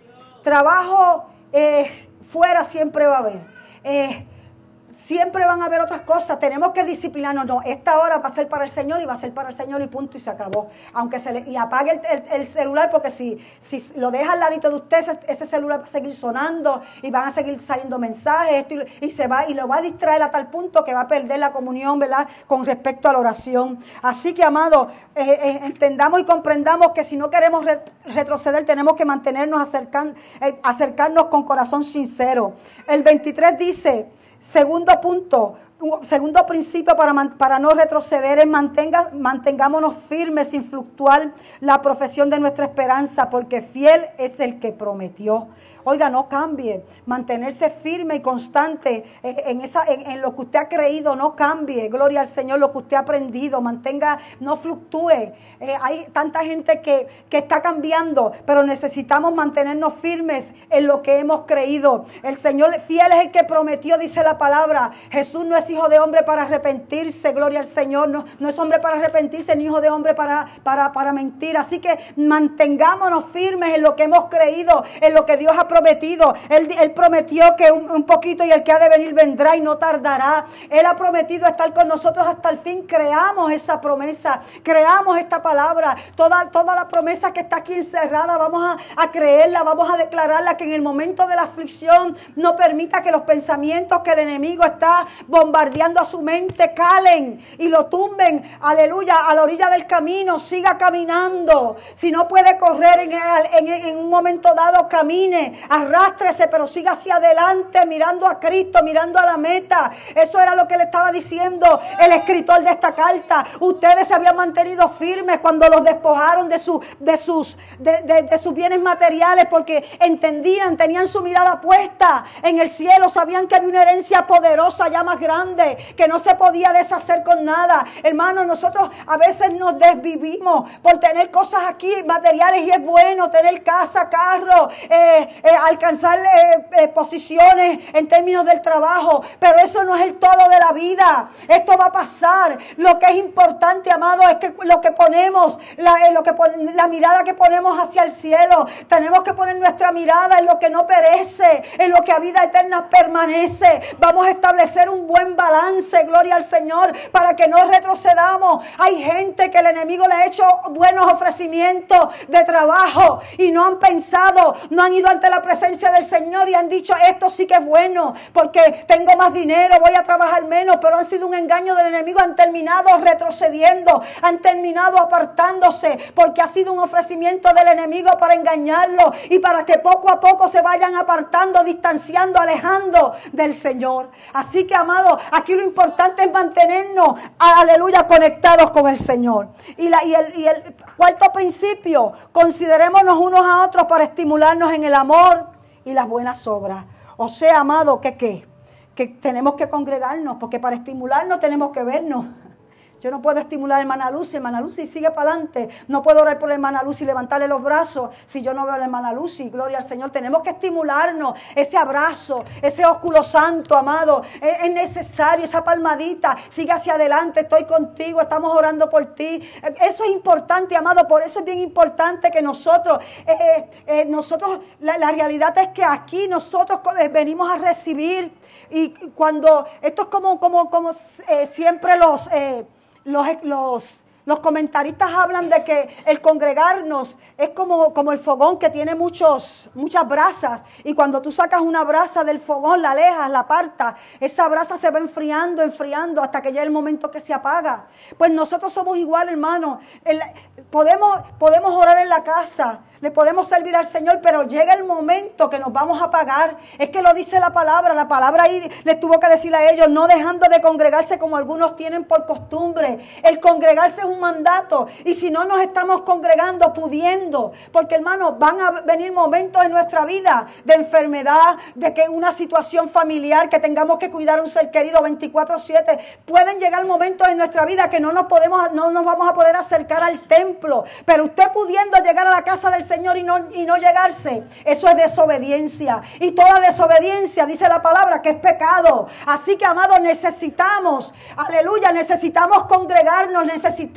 Trabajo eh, fuera siempre va a haber. Eh, Siempre van a haber otras cosas. Tenemos que disciplinarnos. No, esta hora va a ser para el Señor y va a ser para el Señor y punto y se acabó. Aunque se le, y apague el, el, el celular porque si, si lo deja al ladito de usted, ese, ese celular va a seguir sonando y van a seguir saliendo mensajes esto y, y se va y lo va a distraer a tal punto que va a perder la comunión, ¿verdad? Con respecto a la oración. Así que, amados, eh, eh, entendamos y comprendamos que si no queremos re, retroceder, tenemos que mantenernos acercan, eh, acercarnos con corazón sincero. El veintitrés dice. Segundo punto, segundo principio para, para no retroceder es mantenga, mantengámonos firmes sin fluctuar la profesión de nuestra esperanza, porque fiel es el que prometió. Oiga, no cambie, mantenerse firme y constante en, esa, en, en lo que usted ha creído, no cambie, gloria al Señor, lo que usted ha aprendido, mantenga, no fluctúe. Eh, hay tanta gente que, que está cambiando, pero necesitamos mantenernos firmes en lo que hemos creído. El Señor fiel es el que prometió, dice la palabra. Jesús no es hijo de hombre para arrepentirse, gloria al Señor, no, no es hombre para arrepentirse, ni hijo de hombre para, para, para mentir. Así que mantengámonos firmes en lo que hemos creído, en lo que Dios ha prometido. Prometido. Él, él prometió que un, un poquito y el que ha de venir vendrá y no tardará. Él ha prometido estar con nosotros hasta el fin. Creamos esa promesa, creamos esta palabra. Toda, toda la promesa que está aquí encerrada, vamos a, a creerla, vamos a declararla, que en el momento de la aflicción no permita que los pensamientos que el enemigo está bombardeando a su mente calen y lo tumben, aleluya, a la orilla del camino. Siga caminando. Si no puede correr en, en, en un momento dado, camine. Arrástrese, pero siga hacia adelante, mirando a Cristo, mirando a la meta. Eso era lo que le estaba diciendo el escritor de esta carta. Ustedes se habían mantenido firmes cuando los despojaron de, su, de, sus, de, de, de sus bienes materiales, porque entendían, tenían su mirada puesta en el cielo, sabían que había una herencia poderosa, ya más grande, que no se podía deshacer con nada. Hermanos, nosotros a veces nos desvivimos por tener cosas aquí materiales, y es bueno tener casa, carro, eh, eh, alcanzar eh, eh, posiciones en términos del trabajo, pero eso no es el todo de la vida. Esto va a pasar. Lo que es importante, amado, es que lo que ponemos, la, eh, lo que pon, la mirada que ponemos hacia el cielo, tenemos que poner nuestra mirada en lo que no perece, en lo que a vida eterna permanece. Vamos a establecer un buen balance, gloria al Señor, para que no retrocedamos. Hay gente que el enemigo le ha hecho buenos ofrecimientos de trabajo y no han pensado, no han ido ante la presencia del Señor y han dicho, esto sí que es bueno porque tengo más dinero, voy a trabajar menos, pero han sido un engaño del enemigo, han terminado retrocediendo, han terminado apartándose, porque ha sido un ofrecimiento del enemigo para engañarlo y para que poco a poco se vayan apartando, distanciando, alejando del Señor. Así que, amado, aquí lo importante es mantenernos, aleluya, conectados con el Señor. Y, la, y, el, y el cuarto principio, considerémonos unos a otros para estimularnos en el amor y las buenas obras. O sea, amado, que qué, que tenemos que congregarnos, porque para estimularnos tenemos que vernos. Yo no puedo estimular a hermana Lucy, hermana Lucy sigue para adelante. No puedo orar por la hermana Lucy y levantarle los brazos si yo no veo a la hermana Lucy. Gloria al Señor. Tenemos que estimularnos. Ese abrazo, ese ósculo santo, amado. Es, es necesario, esa palmadita. Sigue hacia adelante, estoy contigo, estamos orando por ti. Eso es importante, amado. Por eso es bien importante que nosotros, eh, eh, nosotros, la, la realidad es que aquí nosotros venimos a recibir. Y cuando, esto es como, como, como eh, siempre los... Eh, Los, los, los comentaristas hablan de que el congregarnos es como, como el fogón que tiene muchos, muchas brasas. Y cuando tú sacas una brasa del fogón, la alejas, la apartas, esa brasa se va enfriando, enfriando hasta que llega el momento que se apaga. Pues nosotros somos igual, hermano. El, podemos, podemos orar en la casa, le podemos servir al Señor, pero llega el momento que nos vamos a apagar. Es que lo dice la palabra. La palabra ahí les tuvo que decir a ellos, no dejando de congregarse como algunos tienen por costumbre. El congregarse es un mandato. Y si no nos estamos congregando, pudiendo, porque hermanos, van a venir momentos en nuestra vida de enfermedad, de que una situación familiar, que tengamos que cuidar a un ser querido veinticuatro siete. Pueden llegar momentos en nuestra vida que no nos podemos, no nos vamos a poder acercar al templo. Pero usted pudiendo llegar a la casa del Señor y no, y no llegarse, eso es desobediencia. Y toda desobediencia, dice la palabra, que es pecado. Así que, amados, necesitamos, aleluya, necesitamos congregarnos, necesitamos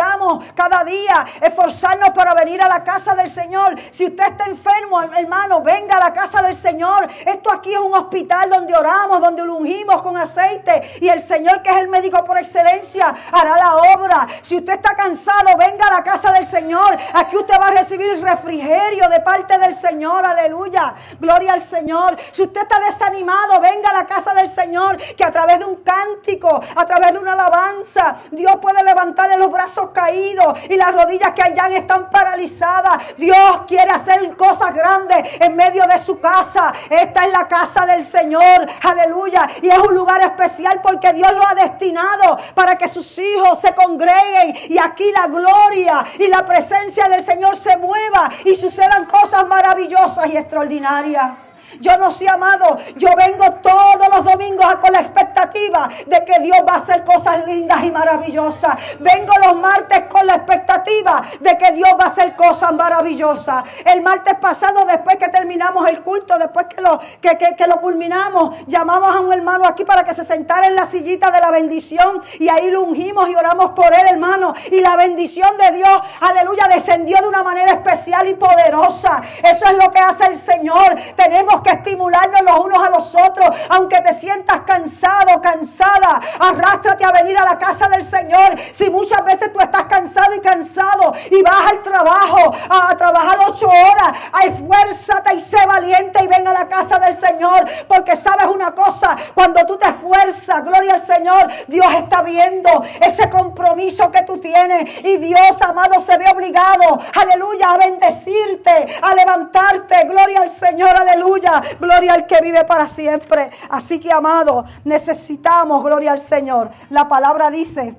necesitamos cada día esforzarnos para venir a la casa del Señor. Si usted está enfermo, hermano, venga a la casa del Señor. Esto aquí es un hospital donde oramos, donde lo ungimos con aceite. Y el Señor, que es el médico por excelencia, hará la obra. Si usted está cansado, venga a la casa del Señor. Aquí usted va a recibir refrigerio de parte del Señor. Aleluya. Gloria al Señor. Si usted está desanimado, venga a la casa del Señor, que a través de un cántico, a través de una alabanza, Dios puede levantarle los brazos caídos y las rodillas que allá están paralizadas. Dios quiere hacer cosas grandes en medio de su casa. Esta es la casa del Señor. Aleluya. Y es un lugar especial porque Dios lo ha destinado para que sus hijos se congreguen y aquí la gloria y la presencia del Señor se mueva y sucedan cosas maravillosas y extraordinarias. Yo no sé, amado, yo vengo todos los domingos con la expectativa de que Dios va a hacer cosas lindas y maravillosas. Vengo los martes con la expectativa de que Dios va a hacer cosas maravillosas. El martes pasado, después que terminamos el culto, después que lo, que, que, que lo culminamos, llamamos a un hermano aquí para que se sentara en la sillita de la bendición y ahí lo ungimos y oramos por él, hermano. Y la bendición de Dios, aleluya, descendió de una manera especial y poderosa. Eso es lo que hace el Señor. Tenemos que estimularnos los unos a los otros. Aunque te sientas cansado, cansada, arrástrate a venir a la casa del Señor. Si muchas veces tú estás cansado y cansado y vas al trabajo a, a trabajar ocho horas, esfuérzate y sé valiente y ven a la casa del Señor, porque sabes una cosa, cuando tú te esfuerzas, gloria al Señor, Dios está viendo ese compromiso que tú tienes y Dios, amado, se ve obligado, aleluya, a bendecirte, a levantarte, gloria al Señor, aleluya. Gloria al que vive para siempre. Así que, amado, necesitamos, gloria al Señor. La palabra dice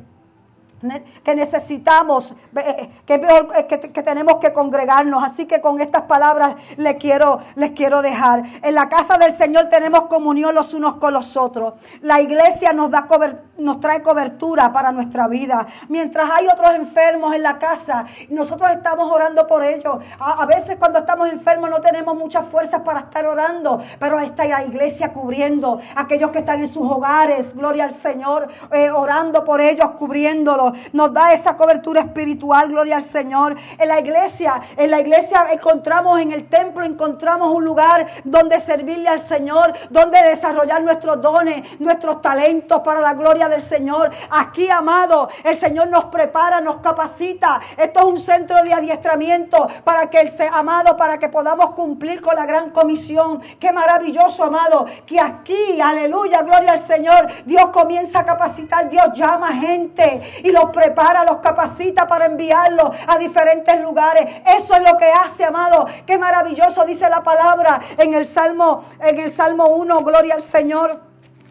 que necesitamos, que, que, que tenemos que congregarnos. Así que con estas palabras les quiero, les quiero dejar. En la casa del Señor tenemos comunión los unos con los otros. La iglesia nos da cobertura, nos trae cobertura para nuestra vida. Mientras hay otros enfermos en la casa, nosotros estamos orando por ellos. A, a veces cuando estamos enfermos no tenemos muchas fuerzas para estar orando, pero está la iglesia cubriendo a aquellos que están en sus hogares, gloria al Señor, eh, orando por ellos, cubriéndolos. Nos da esa cobertura espiritual, gloria al Señor. En la iglesia, en la iglesia encontramos, en el templo encontramos un lugar donde servirle al Señor, donde desarrollar nuestros dones, nuestros talentos para la gloria del Señor. Aquí, amado, el Señor nos prepara, nos capacita. Esto es un centro de adiestramiento para que el amado, para que podamos cumplir con la gran comisión. Qué maravilloso, amado, que aquí, aleluya, gloria al Señor, Dios comienza a capacitar, Dios llama gente y los prepara, los capacita para enviarlos a diferentes lugares. Eso es lo que hace, amado. Qué maravilloso, dice la palabra en el Salmo, en el Salmo uno, gloria al Señor.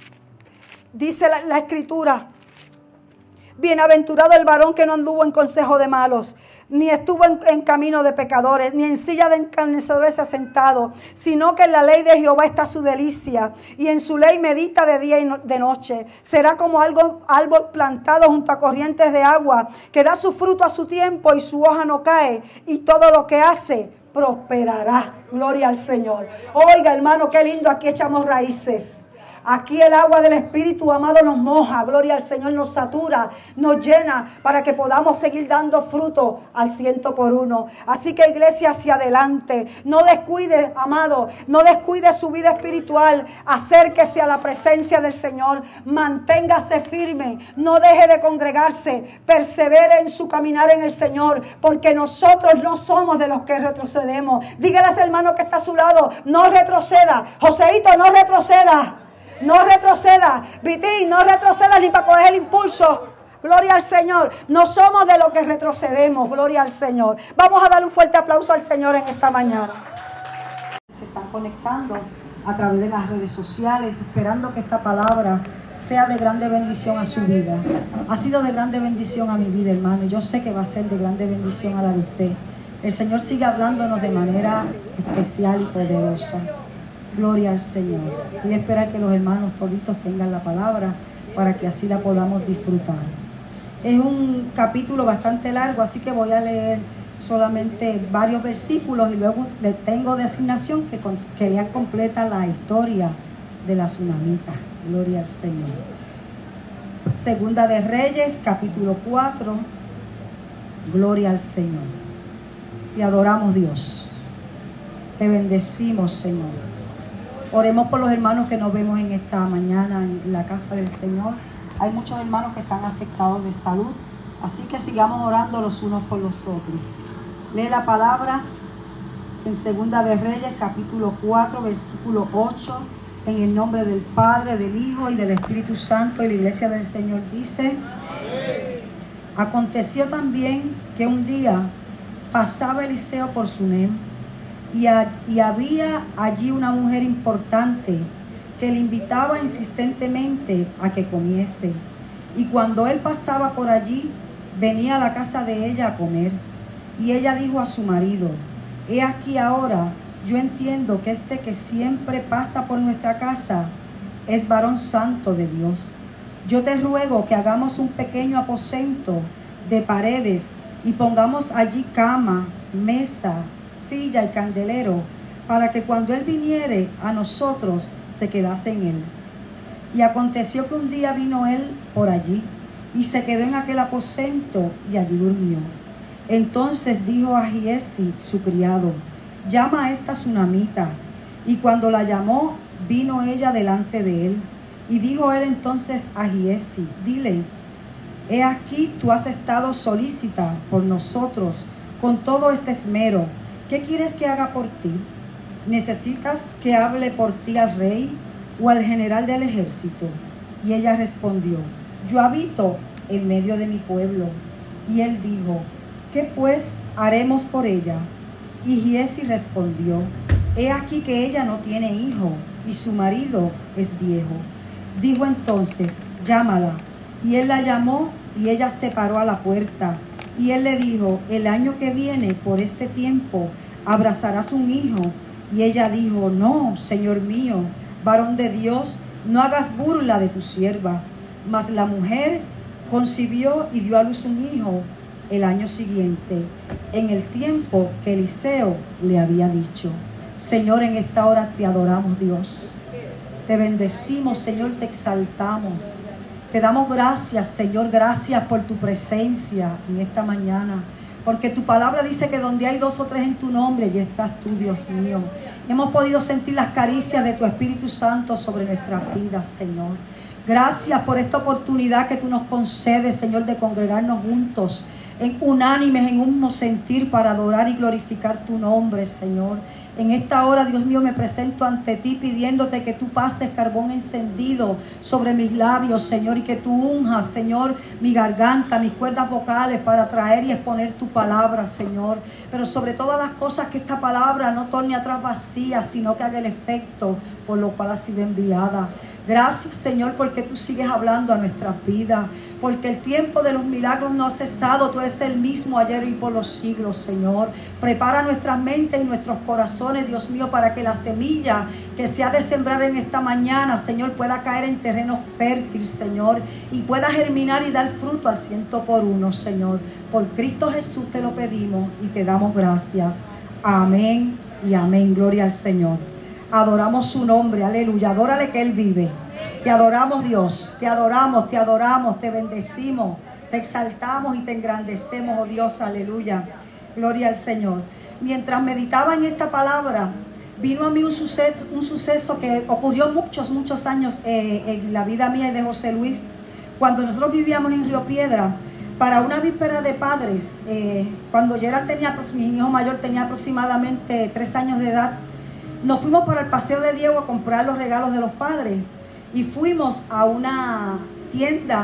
Dice la, la Escritura: bienaventurado el varón que no anduvo en consejo de malos, ni estuvo en, en camino de pecadores, ni en silla de escarnecedores se ha sentado, sino que en la ley de Jehová está su delicia, y en su ley medita de día y no, de noche. Será como algo, árbol plantado junto a corrientes de agua, que da su fruto a su tiempo y su hoja no cae, y todo lo que hace prosperará. Gloria al Señor. Oiga, hermano, qué lindo, aquí echamos raíces. Aquí el agua del Espíritu, amado, nos moja, gloria al Señor, nos satura, nos llena para que podamos seguir dando fruto al ciento por uno. Así que, iglesia, hacia adelante, no descuide, amado, no descuide su vida espiritual, acérquese a la presencia del Señor, manténgase firme, no deje de congregarse, persevere en su caminar en el Señor, porque nosotros no somos de los que retrocedemos. Dígale a ese hermano que está a su lado, no retroceda. Joseito, no retroceda. No retroceda, Vitín, no retroceda ni para coger el impulso. Gloria al Señor. No somos de los que retrocedemos. Gloria al Señor. Vamos a darle un fuerte aplauso al Señor en esta mañana. Se están conectando a través de las redes sociales, esperando que esta palabra sea de grande bendición a su vida. Ha sido de grande bendición a mi vida, hermano. Yo sé que va a ser de grande bendición a la de usted. El Señor sigue hablándonos de manera especial y poderosa. Gloria al Señor. Voy a esperar que los hermanos toditos tengan la palabra para que así la podamos disfrutar. Es un capítulo bastante largo, así que voy a leer solamente varios versículos y luego le tengo de asignación que, que ya completa la historia de la tsunamita. Gloria al Señor. Segunda de Reyes, capítulo cuatro, Gloria al Señor. Te adoramos, Dios. Te bendecimos, Señor. Oremos por los hermanos que nos vemos en esta mañana en la casa del Señor. Hay muchos hermanos que están afectados de salud, así que sigamos orando los unos por los otros. Lee la palabra en Segunda de Reyes, capítulo cuatro, versículo ocho. En el nombre del Padre, del Hijo y del Espíritu Santo, y la iglesia del Señor dice: aconteció también que un día pasaba Eliseo por Sunem, y, a, y había allí una mujer importante que le invitaba insistentemente a que comiese. Y cuando él pasaba por allí, venía a la casa de ella a comer. Y ella dijo a su marido: he aquí ahora, yo entiendo que este que siempre pasa por nuestra casa es varón santo de Dios. Yo te ruego que hagamos un pequeño aposento de paredes y pongamos allí cama, mesa, silla y candelero, para que cuando él viniere a nosotros se quedase en él. Y aconteció que un día vino él por allí y se quedó en aquel aposento y allí durmió. Entonces dijo a Giesi, su criado: llama a esta sunamita. Y cuando la llamó, vino ella delante de él. Y dijo él entonces a Giesi: dile, he aquí tú has estado solícita por nosotros con todo este esmero. ¿Qué quieres que haga por ti? ¿Necesitas que hable por ti al rey o al general del ejército? Y ella respondió: yo habito en medio de mi pueblo. Y él dijo: ¿qué pues haremos por ella? Y Giesi respondió: he aquí que ella no tiene hijo y su marido es viejo. Dijo entonces: llámala. Y él la llamó y ella se paró a la puerta. Y él le dijo: el año que viene por este tiempo abrazarás un hijo. Y ella dijo: no, Señor mío, varón de Dios, no hagas burla de tu sierva. Mas la mujer concibió y dio a luz un hijo el año siguiente, en el tiempo que Eliseo le había dicho. Señor, en esta hora te adoramos, Dios. Te bendecimos, Señor, te exaltamos. Te damos gracias, Señor, gracias por tu presencia en esta mañana. Porque tu palabra dice que donde hay dos o tres en tu nombre, ya estás tú, Dios mío. Hemos podido sentir las caricias de tu Espíritu Santo sobre nuestras vidas, Señor. Gracias por esta oportunidad que tú nos concedes, Señor, de congregarnos juntos, en unánimes, en un mismo sentir, para adorar y glorificar tu nombre, Señor. En esta hora, Dios mío, me presento ante ti pidiéndote que tú pases carbón encendido sobre mis labios, Señor, y que tú unjas, Señor, mi garganta, mis cuerdas vocales, para traer y exponer tu palabra, Señor. Pero sobre todas las cosas, que esta palabra no torne atrás vacía, sino que haga el efecto por lo cual ha sido enviada. Gracias, Señor, porque tú sigues hablando a nuestras vidas, porque el tiempo de los milagros no ha cesado. Tú eres el mismo ayer y por los siglos, Señor. Prepara nuestras mentes y nuestros corazones, Dios mío, para que la semilla que se ha de sembrar en esta mañana, Señor, pueda caer en terreno fértil, Señor, y pueda germinar y dar fruto al ciento por uno, Señor. Por Cristo Jesús te lo pedimos y te damos gracias. Amén y amén. Gloria al Señor. Adoramos su nombre, aleluya. Adórale que Él vive. Te adoramos, Dios. Te adoramos, te adoramos, te bendecimos, te exaltamos y te engrandecemos, oh Dios, aleluya. Gloria al Señor. Mientras meditaba en esta palabra, vino a mí un suceso, un suceso que ocurrió muchos, muchos años eh, en la vida mía y de José Luis. Cuando nosotros vivíamos en Río Piedra, para una víspera de padres, eh, cuando Gerald tenía, mi hijo mayor tenía aproximadamente tres años de edad, nos fuimos para el Paseo de Diego a comprar los regalos de los padres. Y fuimos a una tienda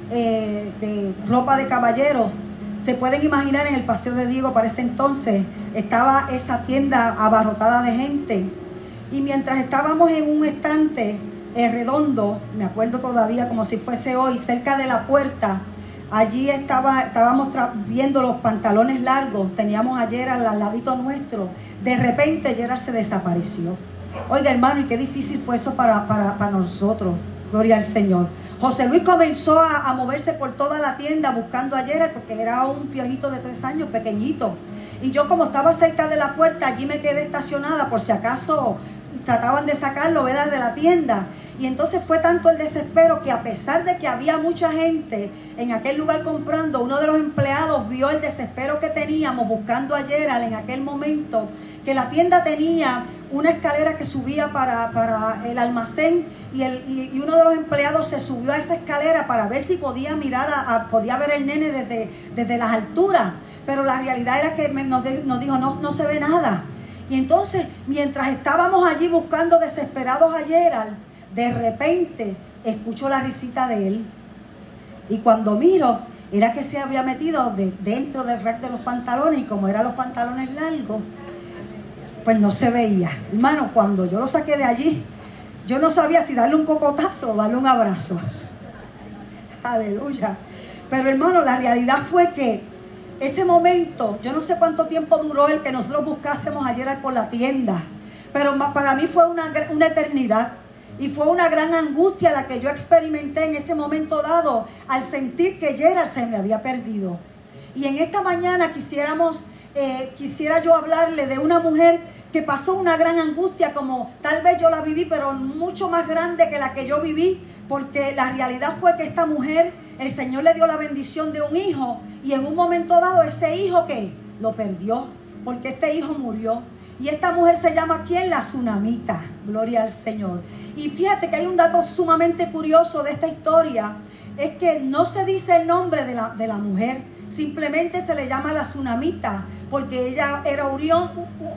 eh, de ropa de caballero. Se pueden imaginar, en el Paseo de Diego para ese entonces estaba esa tienda abarrotada de gente. Y mientras estábamos en un estante eh, redondo, me acuerdo todavía como si fuese hoy, cerca de la puerta, allí estaba, estábamos viendo los pantalones largos. Teníamos a Gerald al ladito nuestro. De repente Gerald se desapareció. Oiga, hermano, y qué difícil fue eso para, para, para nosotros. Gloria al Señor. José Luis comenzó a, a moverse por toda la tienda buscando a Gerald, porque era un piojito de tres años, pequeñito. Y yo, como estaba cerca de la puerta, allí me quedé estacionada por si acaso trataban de sacarlo, ¿verdad?, de la tienda. Y entonces fue tanto el desespero que a pesar de que había mucha gente en aquel lugar comprando, uno de los empleados vio el desespero que teníamos buscando a Gerald en aquel momento, que la tienda tenía una escalera que subía para, para el almacén y, el, y, y uno de los empleados se subió a esa escalera para ver si podía mirar, a, a, podía ver el nene desde, desde las alturas, pero la realidad era que nos, nos dijo, no, no se ve nada. Y entonces, mientras estábamos allí buscando desesperados a Gerald, de repente escucho la risita de él. Y cuando miro, era que se había metido de, dentro del rack de los pantalones, y como eran los pantalones largos, pues no se veía. Hermano, cuando yo lo saqué de allí, yo no sabía si darle un cocotazo o darle un abrazo. Aleluya. Pero hermano, la realidad fue que ese momento, yo no sé cuánto tiempo duró el que nosotros buscásemos ayer por la tienda, pero para mí fue una, una eternidad. Y fue una gran angustia la que yo experimenté en ese momento dado al sentir que Gerald se me había perdido. Y en esta mañana quisiéramos, eh, quisiera yo hablarle de una mujer que pasó una gran angustia, como tal vez yo la viví, pero mucho más grande que la que yo viví, porque la realidad fue que esta mujer, el Señor le dio la bendición de un hijo, y en un momento dado ese hijo, ¿qué? Lo perdió, porque este hijo murió. Y esta mujer se llama, ¿quién? La Tsunamita. Gloria al Señor. Y fíjate que hay un dato sumamente curioso de esta historia. Es que no se dice el nombre de la, de la mujer. Simplemente se le llama la Tsunamita. Porque ella era orion,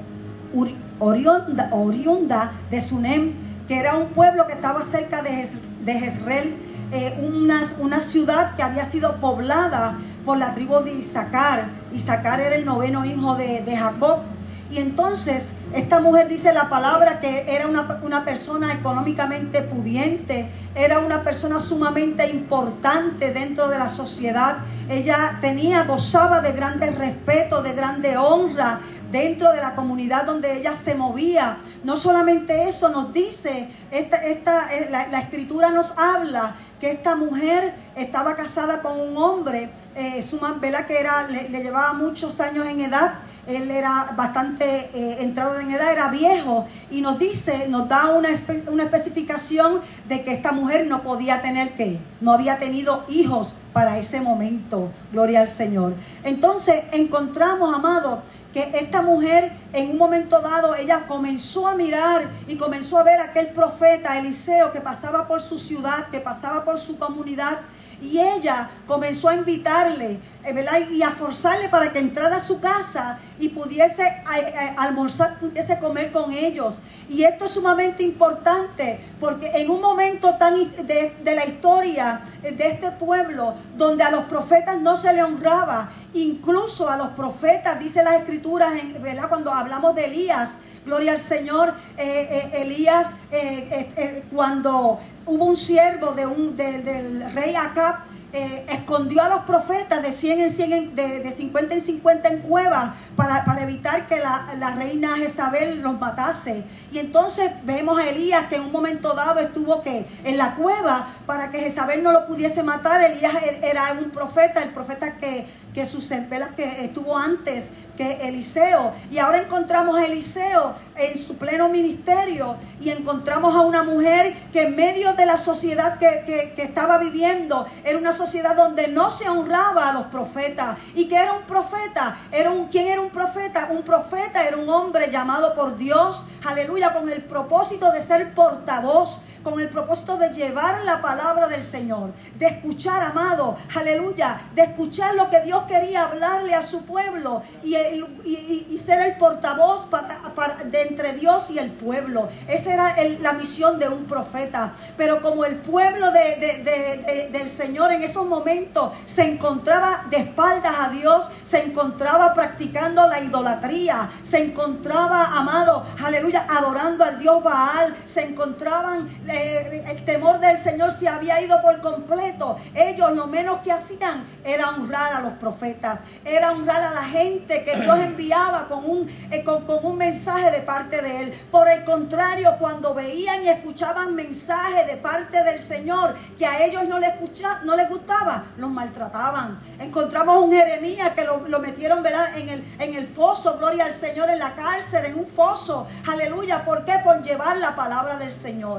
uri, oriunda, oriunda de Sunem, que era un pueblo que estaba cerca de, de Jezreel. Eh, una, una ciudad que había sido poblada por la tribu de Isaacar. Isaacar era el noveno hijo de, de Jacob. Y entonces esta mujer dice la palabra que era una, una persona económicamente pudiente, era una persona sumamente importante dentro de la sociedad. Ella tenía, gozaba de grande respeto, de grande honra dentro de la comunidad donde ella se movía. No solamente eso, nos dice, esta, esta, la, la escritura nos habla que esta mujer estaba casada con un hombre, eh, suma, ¿verdad? Que era, le, le llevaba muchos años en edad. Él era bastante eh, entrado en edad, era viejo, y nos dice, nos da una, espe una especificación de que esta mujer no podía tener, ¿qué? No había tenido hijos para ese momento, gloria al Señor. Entonces encontramos, amados, que esta mujer en un momento dado, ella comenzó a mirar y comenzó a ver a aquel profeta Eliseo que pasaba por su ciudad, que pasaba por su comunidad. Y ella comenzó a invitarle, ¿verdad? Y a forzarle para que entrara a su casa y pudiese a, a, almorzar, pudiese comer con ellos. Y esto es sumamente importante porque en un momento tan de, de la historia de este pueblo, donde a los profetas no se le honraba, incluso a los profetas, dice las escrituras, ¿verdad? Cuando hablamos de Elías, gloria al Señor, eh, eh, Elías, eh, eh, eh, cuando hubo un siervo de un, de, del rey Acab, eh, escondió a los profetas de cien en cien, de, de cincuenta en cincuenta en cuevas para, para evitar que la, la reina Jezabel los matase. Y entonces vemos a Elías que en un momento dado estuvo que en la cueva para que Jezabel no lo pudiese matar. Elías era un profeta, el profeta que, que, sucede, que estuvo antes que Eliseo. Y ahora encontramos a Eliseo en su pleno ministerio y encontramos a una mujer que en medio de la sociedad que, que, que estaba viviendo, era una sociedad donde no se honraba a los profetas. ¿Y qué era un profeta? Era un, ¿quién era un profeta? Un profeta era un hombre llamado por Dios, aleluya, con el propósito de ser portavoz, con el propósito de llevar la palabra del Señor, de escuchar, amado, aleluya, de escuchar lo que Dios quería hablarle a su pueblo y, y, y ser el portavoz para, para, de entre Dios y el pueblo. Esa era el, la misión de un profeta. Pero como el pueblo de, de, de, de, del Señor en esos momentos se encontraba de espaldas a Dios, se encontraba practicando la idolatría, se encontraba, amado, aleluya, adorando al Dios Baal, se encontraban... Eh, el temor del Señor se había ido por completo. Ellos lo menos que hacían era honrar a los profetas, era honrar a la gente que Dios enviaba con un, eh, con, con un mensaje de parte de Él. Por el contrario, cuando veían y escuchaban mensajes de parte del Señor que a ellos no les, escucha, no les gustaba, los maltrataban. Encontramos un Jeremías que lo, lo metieron, ¿verdad? En el, en el foso, gloria al Señor, en la cárcel, en un foso, aleluya. ¿Por qué? Por llevar la palabra del Señor. Y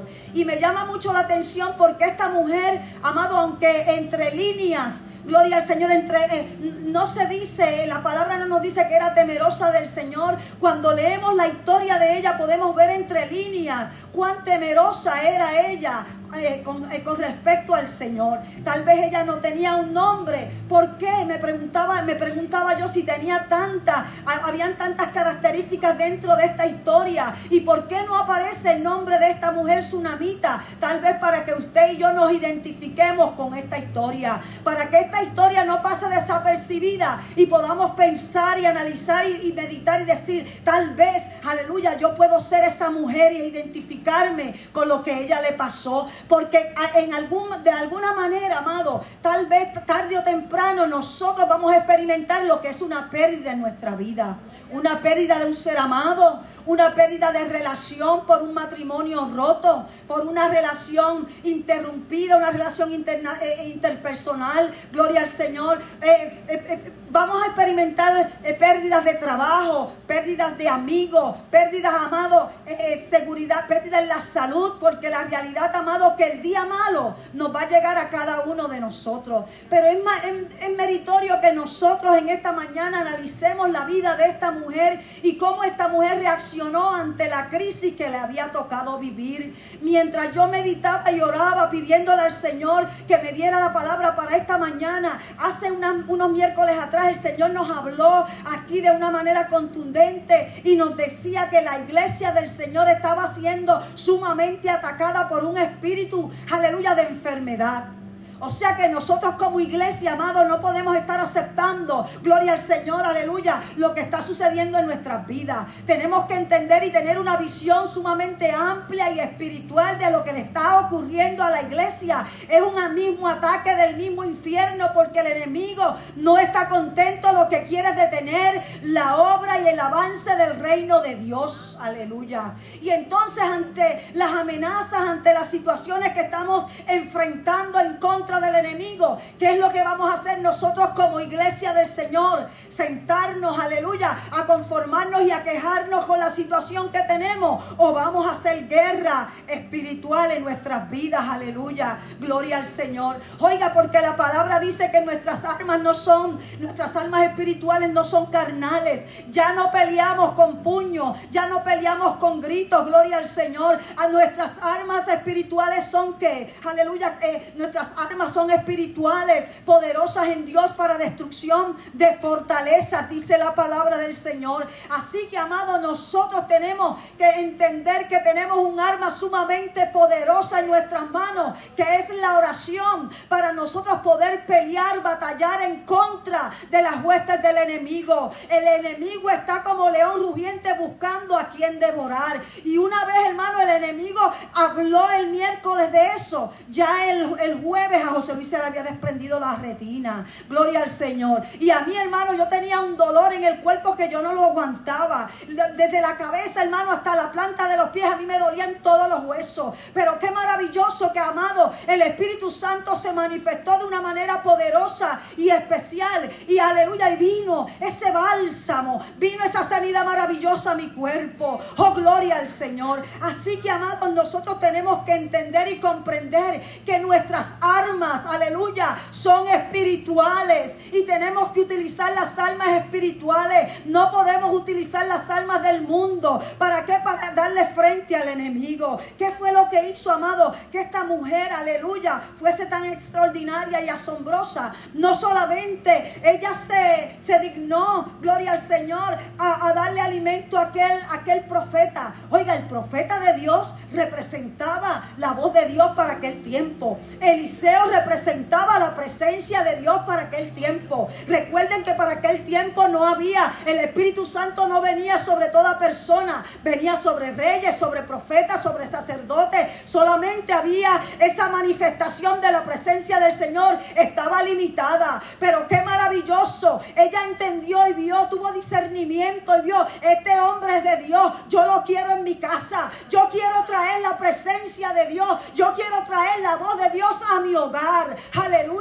Y me llama mucho la atención porque esta mujer, amado, aunque entre líneas, gloria al Señor, entre, eh, no se dice, la palabra no nos dice que era temerosa del Señor. Cuando leemos la historia de ella podemos ver entre líneas cuán temerosa era ella eh, con, eh, con respecto al Señor. Tal vez ella no tenía un nombre. ¿Por qué? Me preguntaba, me preguntaba yo si tenía tantas, habían tantas características dentro de esta historia. ¿Y por qué no aparece el nombre de esta mujer tsunamita? Tal vez para que usted y yo nos identifiquemos con esta historia, para que esta historia no pase desapercibida y podamos pensar y analizar y, y meditar y decir, tal vez, aleluya, yo puedo ser esa mujer y identificarme con lo que ella le pasó. Porque en algún, de alguna manera, amado, tal vez tarde o temprano nosotros vamos a experimentar lo que es una pérdida en nuestra vida. Una pérdida de un ser amado, una pérdida de relación por un matrimonio roto, por una relación interrumpida, una relación interna, eh, interpersonal, gloria al Señor. Eh, eh, eh, vamos a experimentar eh, pérdidas de trabajo, pérdidas de amigos, pérdidas, amado, eh, eh, seguridad, pérdidas en la salud, porque la realidad, amado, que el día malo nos va a llegar a cada uno de nosotros. Pero es, es, es meritorio que nosotros en esta mañana analicemos la vida de esta mujer y cómo esta mujer reaccionó ante la crisis que le había tocado vivir. Mientras yo meditaba y oraba pidiéndole al Señor que me diera la palabra para esta mañana, hace una, unos miércoles atrás el Señor nos habló aquí de una manera contundente y nos decía que la iglesia del Señor estaba siendo sumamente atacada por un espíritu, aleluya, de enfermedad. O sea que nosotros como iglesia, amados, no podemos estar aceptando, gloria al Señor, aleluya, lo que está sucediendo en nuestras vidas. Tenemos que entender y tener una visión sumamente amplia y espiritual de lo que le está ocurriendo a la iglesia. Es un mismo ataque del mismo infierno, porque el enemigo no está contento, lo que quiere es detener la obra y el avance del reino de Dios, aleluya. Y entonces ante las amenazas, ante las situaciones que estamos enfrentando en contra del enemigo, ¿qué es lo que vamos a hacer nosotros como iglesia del Señor? Sentarnos, aleluya, a conformarnos y a quejarnos con la situación que tenemos, o vamos a hacer guerra espiritual en nuestras vidas, aleluya, gloria al Señor. Oiga, porque la palabra dice que nuestras armas no son, nuestras armas espirituales no son carnales. Ya no peleamos con puños, ya no peleamos con gritos, gloria al Señor. A nuestras armas espirituales son que, aleluya, eh, nuestras armas son espirituales, poderosas en Dios para destrucción de fortaleza, dice la palabra del Señor. Así que, amado, nosotros tenemos que entender que tenemos un arma sumamente poderosa en nuestras manos, que es la oración, para nosotros poder pelear, batallar en contra de las huestes del enemigo. El enemigo está como león rugiente buscando a quien devorar. Y una vez, hermano, el enemigo habló el miércoles de eso. Ya el, el jueves a José Luis se le había desprendido la retina. Gloria al Señor. Y a mí, hermano, yo tenía un dolor en el cuerpo que yo no lo aguantaba. Desde la cabeza, hermano, hasta la planta de los pies, a mí me dolían todos los huesos. Pero qué maravilloso que, amado, el Espíritu Santo se manifestó de una manera poderosa y especial. Y aleluya, y vino ese bálsamo, vino esa sanidad maravillosa a mi cuerpo. Oh, gloria al Señor. Así que, amados, nosotros tenemos que entender y comprender que nuestras armas, aleluya, son espirituales y tenemos que utilizar las armas espirituales. No podemos utilizar las armas del mundo. ¿Para qué? Para darle frente al enemigo. ¿Qué fue lo que hizo, amado? Que esta mujer, aleluya, fuese tan extraordinaria y asombrosa. No solamente ella se, se dignó, gloria al Señor, a, a darle alimento a aquel, a aquel profeta. Oiga, el profeta de Dios representaba la voz de Dios para aquel tiempo. Eliseo representaba la presencia de Dios para aquel tiempo. Recuerden que para aquel tiempo no había, el Espíritu Santo no venía sobre toda persona, venía sobre reyes, sobre profetas, sobre sacerdotes. Solamente había esa manifestación de la presencia del Señor, estaba limitada. Pero qué maravilloso, ella entendió y vio, tuvo discernimiento y vio, este hombre es de Dios, yo lo quiero en mi casa, yo quiero traer la presencia de Dios, yo quiero traer la voz de Dios a mi hogar, aleluya.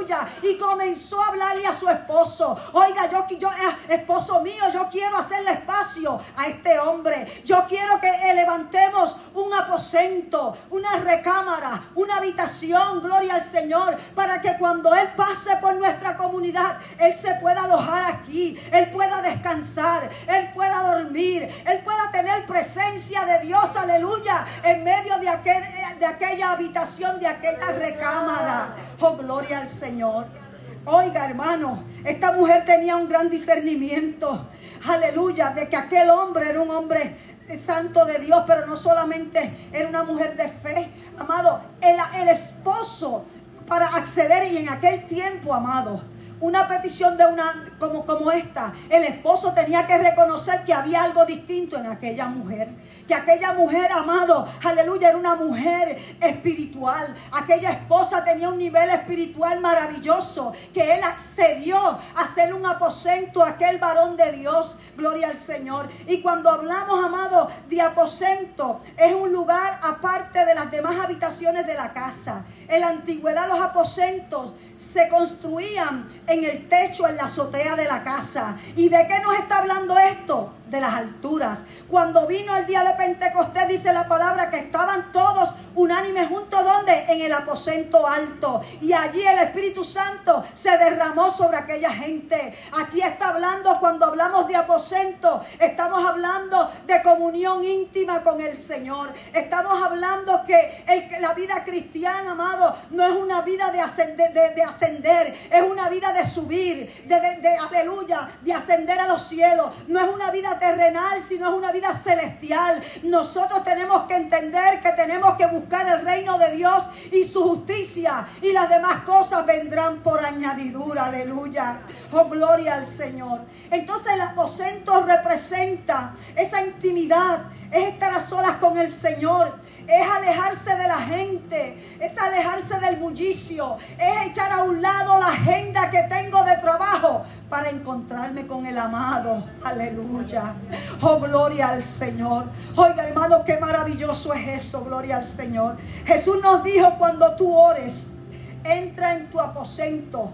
aleluya, y comenzó a hablarle a su esposo. Oiga, yo, yo eh, esposo mío, yo quiero hacerle espacio a este hombre. Yo quiero que eh, levantemos un aposento, una recámara, una habitación, gloria al Señor, para que cuando Él pase por nuestra comunidad, Él se pueda alojar aquí, Él pueda descansar, Él pueda dormir, Él pueda tener presencia de Dios, aleluya, en medio de, aquel, de aquella habitación, de aquella recámara. Oh, gloria al Señor. Oiga, hermano, esta mujer tenía un gran discernimiento, aleluya, de que aquel hombre era un hombre santo de Dios, pero no solamente era una mujer de fe, amado, el, el esposo, para acceder, y en aquel tiempo, amado, una petición de una como, como esta, el esposo tenía que reconocer que había algo distinto en aquella mujer, que aquella mujer, amado, aleluya, era una mujer espiritual. Aquella esposa tenía un nivel espiritual maravilloso, que él accedió a hacer un aposento a aquel varón de Dios, gloria al Señor. Y cuando hablamos, amado, de aposento, es un lugar aparte de las demás habitaciones de la casa. En la antigüedad los aposentos se construían en el techo, en la azotea de la casa. ¿Y de qué nos está hablando esto? De las alturas. Cuando vino el día de Pentecostés, dice la palabra que estaban todos unánimes juntos, ¿dónde? En el aposento alto. Y allí el Espíritu Santo se derramó sobre aquella gente. Aquí está hablando, cuando hablamos de aposento, estamos hablando de comunión íntima con el Señor. Estamos hablando que el, la vida cristiana, amado, no es una vida de ascender, de, de ascender, es una vida de subir, de, de, de aleluya, de ascender a los cielos. No es una vida terrenal, sino es una vida celestial. Nosotros tenemos que entender que tenemos que buscar el reino de Dios y su justicia, y las demás cosas vendrán por añadidura. Aleluya. Oh, gloria al Señor. Entonces el aposento representa esa intimidad, es estar a solas con el Señor, es alejarse de la gente, es alejarse del bullicio, es echar a un lado la agenda que tengo de trabajo para encontrarme con el amado. Aleluya. Oh, gloria al Señor. Oiga, hermano, qué maravilloso es eso. Gloria al Señor. Jesús nos dijo: cuando tú ores, entra en tu aposento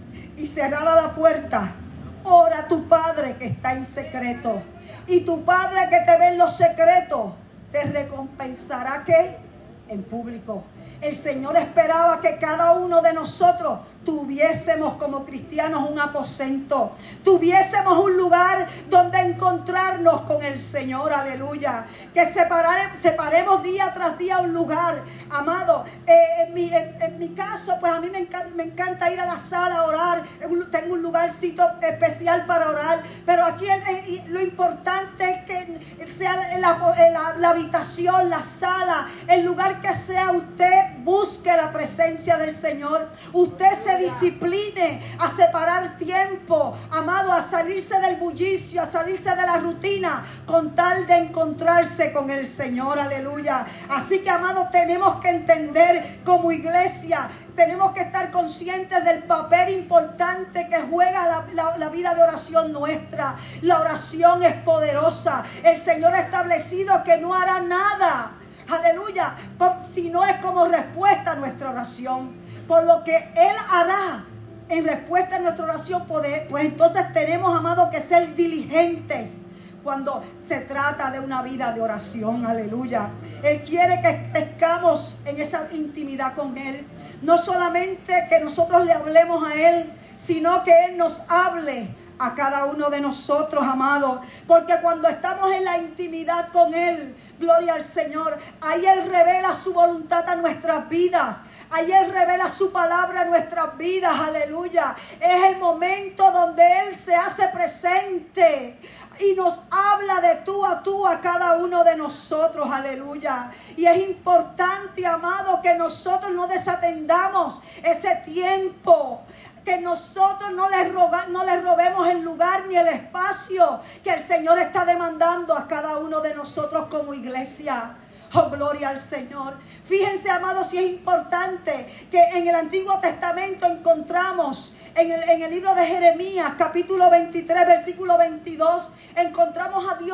y cerrada la puerta, ora a tu Padre que está en secreto, y tu Padre que te ve en los secretos te recompensará, ¿qué? En público. El Señor esperaba que cada uno de nosotros tuviésemos como cristianos un aposento, tuviésemos un lugar donde encontrarnos con el Señor. Aleluya. Que separar, separemos día tras día un lugar, amado. Eh, en, mi, en, en mi caso, pues a mí me encanta, me encanta ir a la sala a orar. Tengo un lugarcito especial para orar, pero aquí el, el, lo importante es que sea la, la, la habitación, la sala, el lugar que sea, usted busque la presencia del Señor. Usted se discipline a separar tiempo, amado, a salirse del bullicio, a salirse de la rutina, con tal de encontrarse con el Señor. Aleluya. Así que, amado, tenemos que entender como iglesia, tenemos que estar conscientes del papel importante que juega la, la, la vida de oración nuestra. La oración es poderosa. El Señor ha establecido que no hará nada, aleluya, si no es como respuesta a nuestra oración. Por lo que Él hará en respuesta a nuestra oración, pues entonces tenemos, amados, que ser diligentes cuando se trata de una vida de oración. Aleluya. Él quiere que crezcamos en esa intimidad con Él. No solamente que nosotros le hablemos a Él, sino que Él nos hable a cada uno de nosotros, amados. Porque cuando estamos en la intimidad con Él, gloria al Señor, ahí Él revela su voluntad a nuestras vidas. Ahí Él revela su palabra en nuestras vidas. Aleluya. Es el momento donde Él se hace presente y nos habla de tú a tú a cada uno de nosotros. Aleluya. Y es importante, amado, que nosotros no desatendamos ese tiempo, que nosotros no les, roga, no les robemos el lugar ni el espacio que el Señor está demandando a cada uno de nosotros como iglesia. Oh, gloria al Señor. Fíjense, amados, si es importante que en el Antiguo Testamento encontramos, en el, en el libro de Jeremías, capítulo veintitrés, versículo veintidós, encontramos a Dios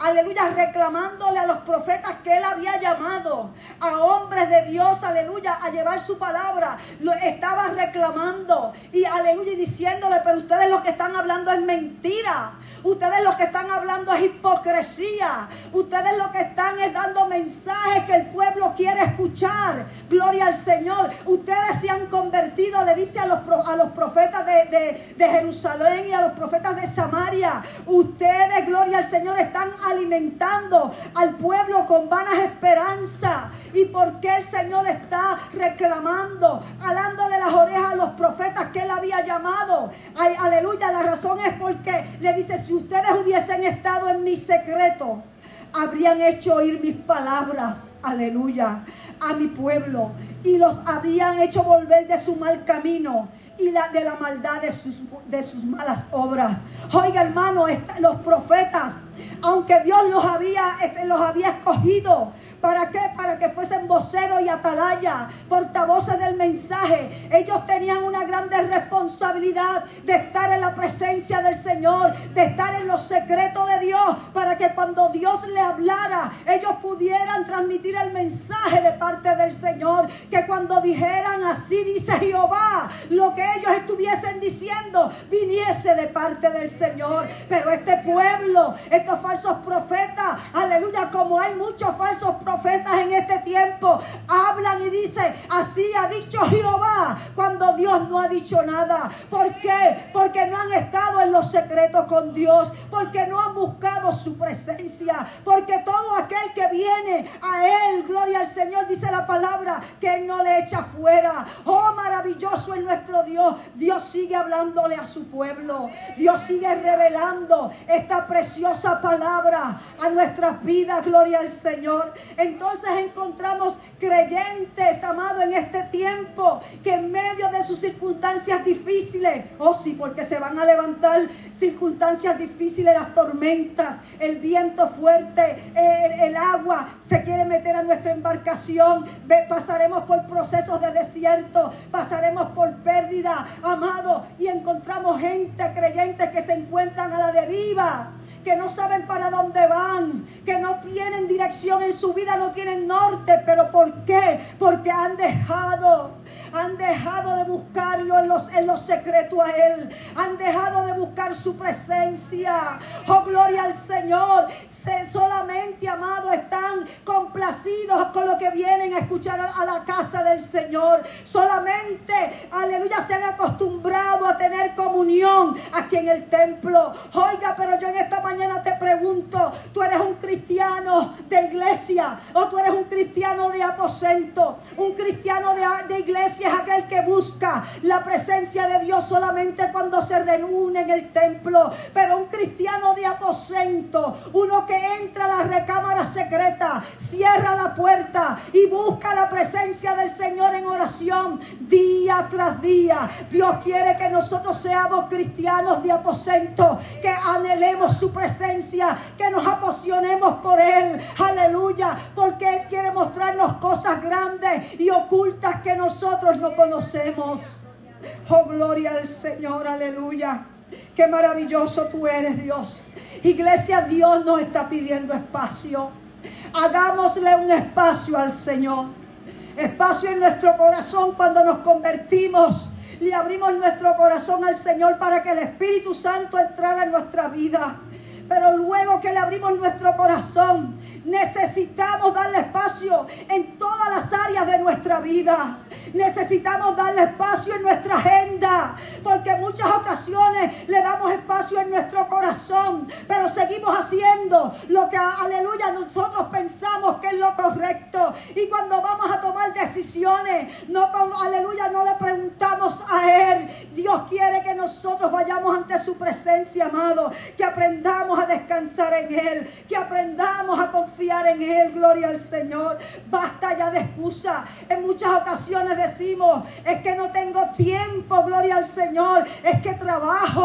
aleluya, reclamándole a los profetas que él había llamado, a hombres de Dios, aleluya, a llevar su palabra. Lo estaba reclamando y aleluya, y diciéndole, pero ustedes lo que están hablando es mentira. Ustedes lo que están hablando es hipocresía. Ustedes lo que están es dando mensajes que el pueblo quiere escuchar. Gloria al Señor. Ustedes se han convertido, le dice a los, a los profetas de, de, de Jerusalén y a los profetas de Samaria. Ustedes, gloria al Señor, están alimentando al pueblo con vanas esperanzas. ¿Y por qué el Señor está reclamando, alándole las orejas a los profetas que él había llamado? Ay, aleluya, la razón es porque le dice, si ustedes hubiesen estado en mi secreto, habrían hecho oír mis palabras, aleluya, a mi pueblo, y los habrían hecho volver de su mal camino y la, de la maldad de sus, de sus malas obras. Oiga, hermano, esta, los profetas, aunque Dios los había, este, los había escogido, ¿para qué? Para que fuesen voceros y atalaya, portavoces del mensaje. Ellos tenían una grande responsabilidad de estar en la presencia del Señor, de estar en los secretos de Dios, para que cuando Dios le hablara, ellos pudieran transmitir el mensaje de parte del Señor. Que cuando dijeran, así dice Jehová, lo que ellos estuviesen diciendo, viniese de parte del Señor. Pero este pueblo, estos falsos profetas, aleluya, como hay muchos falsos profetas, profetas en este tiempo, hablan y dicen, así ha dicho Jehová, cuando Dios no ha dicho nada. ¿Por qué? Porque no han estado en los secretos con Dios, porque no han buscado su presencia, porque todo aquel que viene a él, gloria al Señor, dice la palabra, que él no le echa fuera. Oh, maravilloso es nuestro Dios. Dios sigue hablándole a su pueblo, Dios sigue revelando esta preciosa palabra a nuestras vidas, gloria al Señor. Entonces encontramos creyentes, amados, en este tiempo, que en medio de sus circunstancias difíciles, oh sí, porque se van a levantar circunstancias difíciles, las tormentas, el viento fuerte, el, el agua se quiere meter a nuestra embarcación, pasaremos por procesos de desierto, pasaremos por pérdida, amado, y encontramos gente creyente que se encuentran a la deriva, que no saben para dónde van, que no tienen dirección en su vida, no tienen norte. ¿Pero por qué? Porque han dejado, han dejado de buscarlo en los, en los secretos a Él, han dejado de buscar su presencia. Oh, gloria al Señor. Se, solamente, amado, están complacidos con lo que vienen a escuchar a, a la casa del Señor. Solamente, aleluya, se han acostumbrado a tener comunión aquí en el templo. Oiga, pero yo en esta mañana te pregunto, ¿tú eres un cristiano de iglesia o tú eres un cristiano de aposento? Un cristiano de, de iglesia es aquel que busca la presencia de Dios solamente cuando se reúne en el templo. Pero un cristiano de aposento, uno que entra a la recámara secreta, cierra la puerta y busca la presencia del Señor en oración día tras día. Dios quiere que nosotros seamos cristianos de aposento, que anhelemos su presencia, que nos apasionemos por Él, aleluya, porque Él quiere mostrarnos cosas grandes y ocultas que nosotros no conocemos. Oh, gloria al Señor, aleluya. Qué maravilloso tú eres, Dios. Iglesia, Dios nos está pidiendo espacio. Hagámosle un espacio al Señor. Espacio en nuestro corazón cuando nos convertimos. Le abrimos nuestro corazón al Señor para que el Espíritu Santo entrara en nuestra vida. Pero luego que le abrimos nuestro corazón, necesitamos darle espacio en todas las áreas de nuestra vida. Necesitamos darle espacio en nuestra agenda, porque en muchas ocasiones le damos espacio en nuestro corazón, pero seguimos haciendo lo que, aleluya, nosotros pensamos que es lo correcto. Y cuando vamos a tomar decisiones, no, aleluya, no le preguntamos a Él. Dios quiere que nosotros vayamos ante su presencia, amado, que aprendamos a descansar en Él, que aprendamos a confiar en Él. Gloria al Señor. Basta ya de excusa. En muchas ocasiones decimos, es que no tengo tiempo, gloria al Señor, es que trabajo.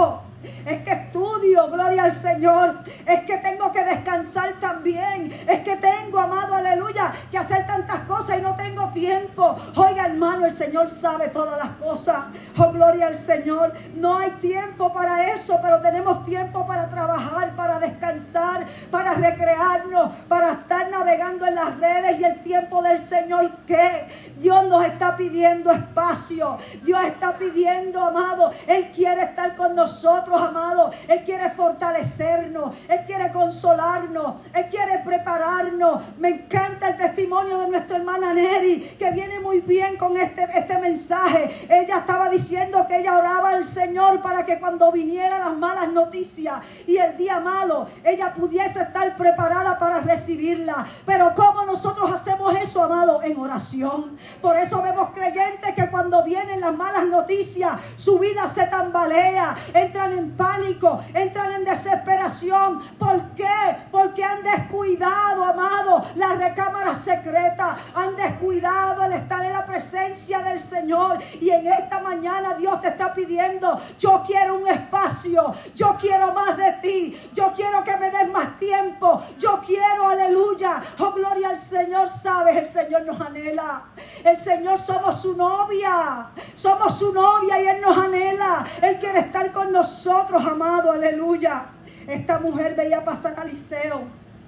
es que estudio, gloria al Señor, es que tengo que descansar también, es que tengo, amado, aleluya, que hacer tantas cosas y no tengo tiempo. Oiga, hermano, el Señor sabe todas las cosas. Oh, gloria al Señor. No hay tiempo para eso, pero tenemos tiempo para trabajar, para descansar, para recrearnos, para estar navegando en las redes. Y el tiempo del Señor, ¿qué? Dios nos está pidiendo espacio. Dios está pidiendo, amado, Él quiere estar con nosotros, amado. Él quiere fortalecernos, Él quiere consolarnos, Él quiere prepararnos. Me encanta el testimonio de nuestra hermana Neri, que viene muy bien con este, este mensaje. Ella estaba diciendo que ella oraba al Señor para que cuando vinieran las malas noticias y el día malo, ella pudiese estar preparada para recibirla. Pero ¿cómo nosotros hacemos eso, amado? En oración. Por eso vemos creyentes que cuando vienen las malas noticias, su vida se tambalea, entran en pánico, entran en desesperación. ¿Por qué? Porque han descuidado, amado, la recámara secreta, han descuidado el estar en la presencia del Señor. Y en esta mañana Dios te está pidiendo: yo quiero un espacio, yo quiero más de ti, yo quiero que me des más tiempo, yo quiero, aleluya, oh gloria al Señor. Sabes, el Señor nos anhela, el Señor, somos su novia, somos su novia y Él nos anhela, Él quiere estar con nosotros, amado, aleluya. Esta mujer veía pasar a Eliseo.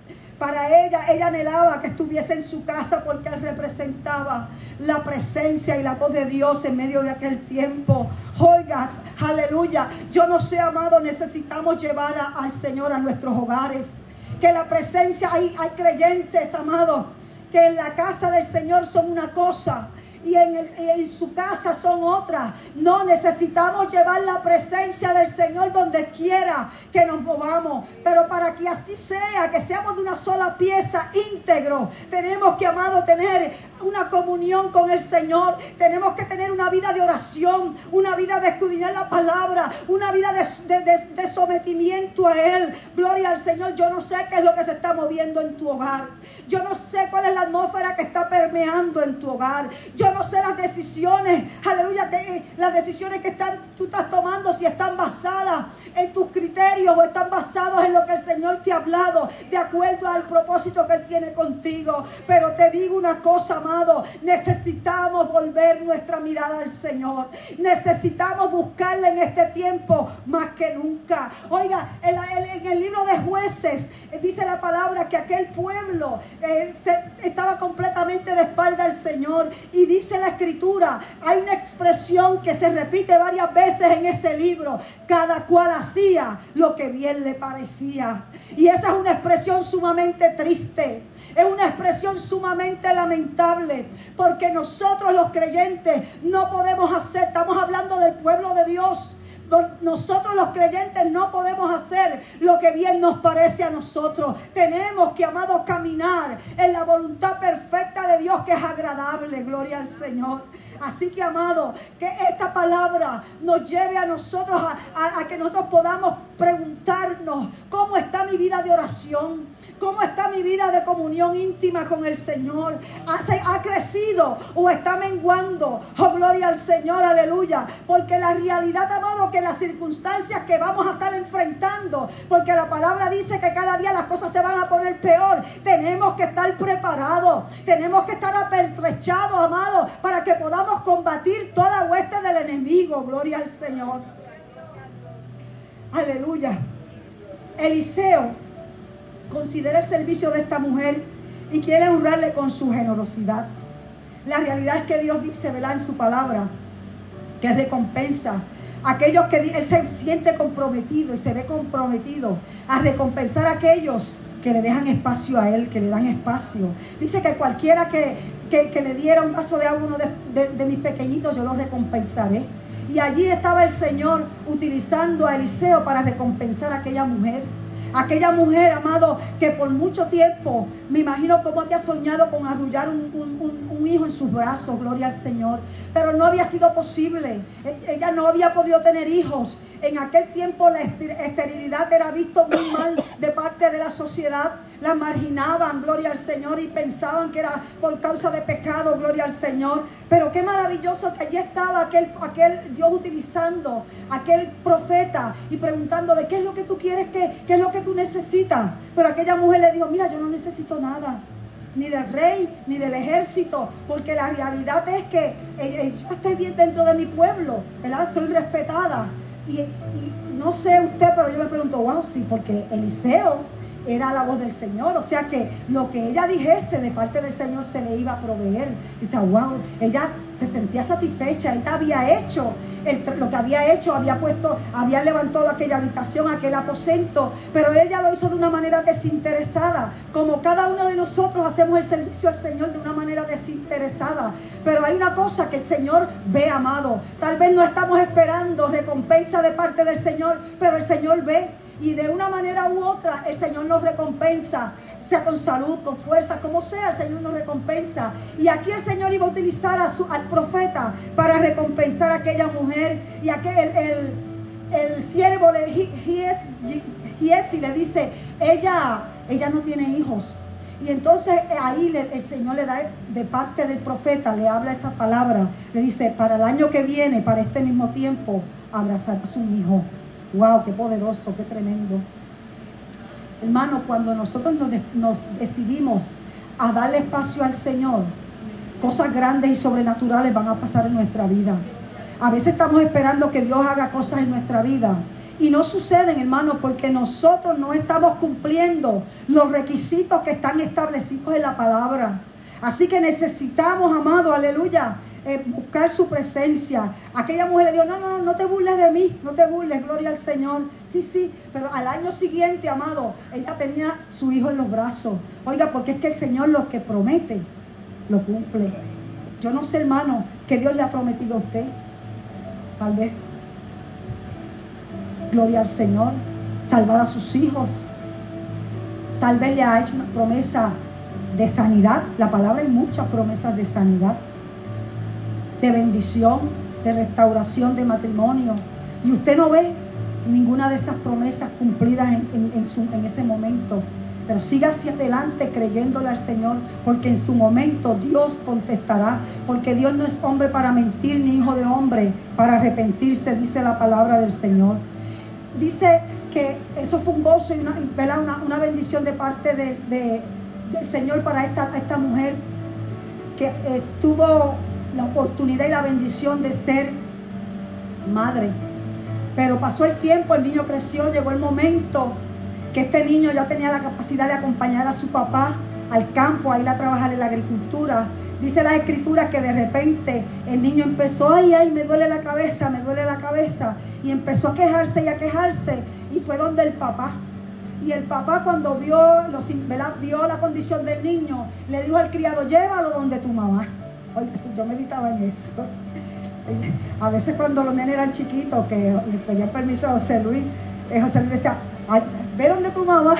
Para ella, ella anhelaba que estuviese en su casa porque él representaba la presencia y la voz de Dios en medio de aquel tiempo. Oigas, aleluya. Yo no sé, amado, necesitamos llevar a, al Señor a nuestros hogares. Que la presencia, hay, hay creyentes, amado, que en la casa del Señor son una cosa y en, el, en su casa son otras. No, necesitamos llevar la presencia del Señor donde quiera que nos movamos. Pero para que así sea, que seamos de una sola pieza, íntegro, tenemos que, amado, tener una comunión con el Señor. Tenemos que tener una vida de oración, una vida de escudriñar la palabra, una vida de, de, de, de sometimiento a Él. Gloria al Señor. Yo no sé qué es lo que se está moviendo en tu hogar. Yo no sé cuál es la atmósfera que está permeando en tu hogar. Yo no sé las decisiones, aleluya, que, las decisiones que están, tú estás tomando, si están basadas en tus criterios o están basados en lo que el Señor te ha hablado, de acuerdo al propósito que Él tiene contigo. Pero te digo una cosa, amado, necesitamos volver nuestra mirada al Señor. Necesitamos buscarle en este tiempo más que nunca. Oiga, en, en, en el libro de Jueces eh, dice la palabra que aquel pueblo eh, se, estaba completamente de espalda al Señor. Y dice la Escritura, hay una expresión que se repite varias veces en ese libro: cada cual hacía lo que bien le parecía. Y esa es una expresión sumamente triste. Es una expresión sumamente lamentable, porque nosotros los creyentes no podemos hacer, estamos hablando del pueblo de Dios, nosotros los creyentes no podemos hacer lo que bien nos parece a nosotros. Tenemos que, amado, caminar en la voluntad perfecta de Dios, que es agradable, gloria al Señor. Así que, amado, que esta palabra nos lleve a nosotros a, a, a que nosotros podamos preguntarnos: ¿cómo está mi vida de oración? ¿Cómo está mi vida de comunión íntima con el Señor? ¿Ha, ha crecido o está menguando? Oh, gloria al Señor, aleluya. Porque la realidad, amado, que las circunstancias que vamos a estar enfrentando, porque la palabra dice que cada día las cosas se van a poner peor, tenemos que estar preparados, tenemos que estar apertrechados, amado, para que podamos combatir toda hueste del enemigo. Gloria al Señor, aleluya. Eliseo considera el servicio de esta mujer y quiere honrarle con su generosidad. La realidad es que Dios dice, ¿verdad?, en su palabra, que recompensa a aquellos que Él se siente comprometido y se ve comprometido a recompensar a aquellos que le dejan espacio a Él, que le dan espacio. Dice que cualquiera que, que, que le diera un vaso de agua a uno de, de, de mis pequeñitos, yo lo recompensaré. Y allí estaba el Señor utilizando a Eliseo para recompensar a aquella mujer. Aquella mujer, amado, que por mucho tiempo, me imagino cómo había soñado con arrullar un, un, un, un hijo en sus brazos, gloria al Señor. Pero no había sido posible. Ella no había podido tener hijos. En aquel tiempo la esterilidad era visto muy mal de parte de la sociedad. la marginaban, gloria al Señor, y pensaban que era por causa de pecado, gloria al Señor. Pero qué maravilloso que allí estaba aquel, aquel Dios utilizando, aquel profeta, y preguntándole, ¿qué es lo que tú quieres? ¿Qué, qué es lo que tú necesitas? Pero aquella mujer le dijo, mira, yo no necesito nada, ni del rey, ni del ejército, porque la realidad es que eh, eh, yo estoy bien dentro de mi pueblo, ¿verdad? Soy respetada. Y, y no sé usted, pero yo me pregunto, wow, sí, porque Eliseo era la voz del Señor, o sea que lo que ella dijese de parte del Señor se le iba a proveer. Dice, wow, ella se sentía satisfecha, ella había hecho el, lo que había hecho, había puesto, había levantado aquella habitación, aquel aposento, pero ella lo hizo de una manera desinteresada, como cada uno de nosotros hacemos el servicio al Señor de una manera desinteresada. Pero hay una cosa que el Señor ve, amado, tal vez no estamos esperando recompensa de parte del Señor, pero el Señor ve. Y de una manera u otra el Señor nos recompensa, sea con salud, con fuerza, como sea, el Señor nos recompensa. Y aquí el Señor iba a utilizar a su, al profeta para recompensar a aquella mujer. Y aquel, el, el, el siervo de Giesi le dice, ella, ella no tiene hijos. Y entonces ahí le, el Señor le da, de parte del profeta, le habla esa palabra. Le dice, para el año que viene, para este mismo tiempo, abrazarás un hijo. Wow, qué poderoso, qué tremendo. Hermano, cuando nosotros nos, de, nos decidimos a darle espacio al Señor, cosas grandes y sobrenaturales van a pasar en nuestra vida. A veces estamos esperando que Dios haga cosas en nuestra vida y no suceden, hermano, porque nosotros no estamos cumpliendo los requisitos que están establecidos en la palabra. Así que necesitamos, amado, aleluya, Eh, buscar su presencia. Aquella mujer le dijo, no, no, no te burles de mí, no te burles, gloria al Señor. Sí, sí, pero al año siguiente, amado, ella tenía su hijo en los brazos. Oiga, porque es que el Señor lo que promete, lo cumple. Yo no sé, hermano, que Dios le ha prometido a usted. Tal vez, gloria al Señor, salvar a sus hijos. Tal vez le ha hecho una promesa de sanidad. La palabra hay muchas promesas de sanidad, de bendición, de restauración de matrimonio, y usted no ve ninguna de esas promesas cumplidas en, en, en, su, en ese momento. Pero siga hacia adelante creyéndole al Señor, porque en su momento Dios contestará, porque Dios no es hombre para mentir, ni hijo de hombre para arrepentirse, dice la palabra del Señor. Dice que eso fue un gozo y una, una, una bendición de parte de, de, del Señor para esta, esta mujer que eh, tuvo la oportunidad y la bendición de ser madre. Pero pasó el tiempo, el niño creció, llegó el momento que este niño ya tenía la capacidad de acompañar a su papá al campo, a ir a trabajar en la agricultura. Dice la escritura que de repente el niño empezó, ay, ay, me duele la cabeza, me duele la cabeza, y empezó a quejarse y a quejarse, y fue donde el papá. Y el papá, cuando vio, los, vio la condición del niño, le dijo al criado, llévalo donde tu mamá. Oye, si yo meditaba en eso. A veces cuando los nenes eran chiquitos, que le pedían permiso a José Luis, eh, José Luis decía, ay, ve donde tu mamá.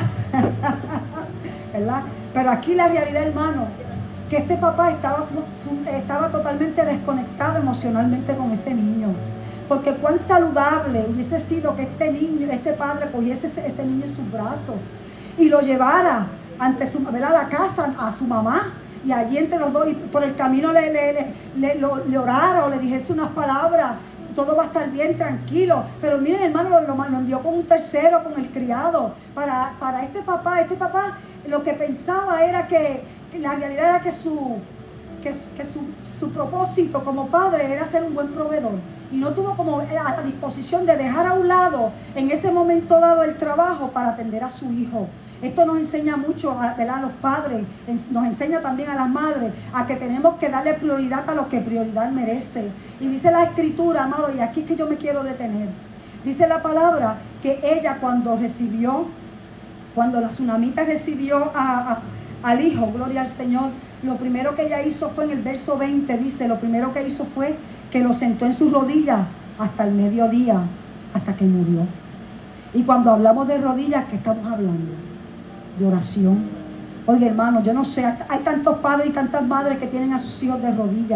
¿Verdad? Pero aquí la realidad, hermano, que este papá estaba, estaba totalmente desconectado emocionalmente con ese niño. Porque cuán saludable hubiese sido que este niño, este padre cogiese ese, ese niño en sus brazos y lo llevara ante su, ¿verdad?, a la casa, a su mamá. Y allí entre los dos, y por el camino le, le, le, le, lo, le orara o le dijese unas palabras, todo va a estar bien, tranquilo. Pero miren, hermano, lo, lo, lo envió con un tercero, con el criado. Para, para este papá, este papá lo que pensaba era que, que la realidad era que, su, que, que su, su propósito como padre era ser un buen proveedor. Y no tuvo como a la disposición de dejar a un lado en ese momento dado el trabajo para atender a su hijo. Esto nos enseña mucho, ¿verdad?, a los padres, nos enseña también a las madres, a que tenemos que darle prioridad a lo que prioridad merece. Y dice la escritura, amado, y aquí es que yo me quiero detener. Dice la palabra que ella cuando recibió, cuando la tsunamita recibió a, a, al hijo, gloria al Señor, lo primero que ella hizo fue en el verso veinte, dice, lo primero que hizo fue que lo sentó en sus rodillas hasta el mediodía, hasta que murió. Y cuando hablamos de rodillas, ¿qué estamos hablando? De oración. Oye, hermano, yo no sé, hay tantos padres y tantas madres que tienen a sus hijos de rodillas,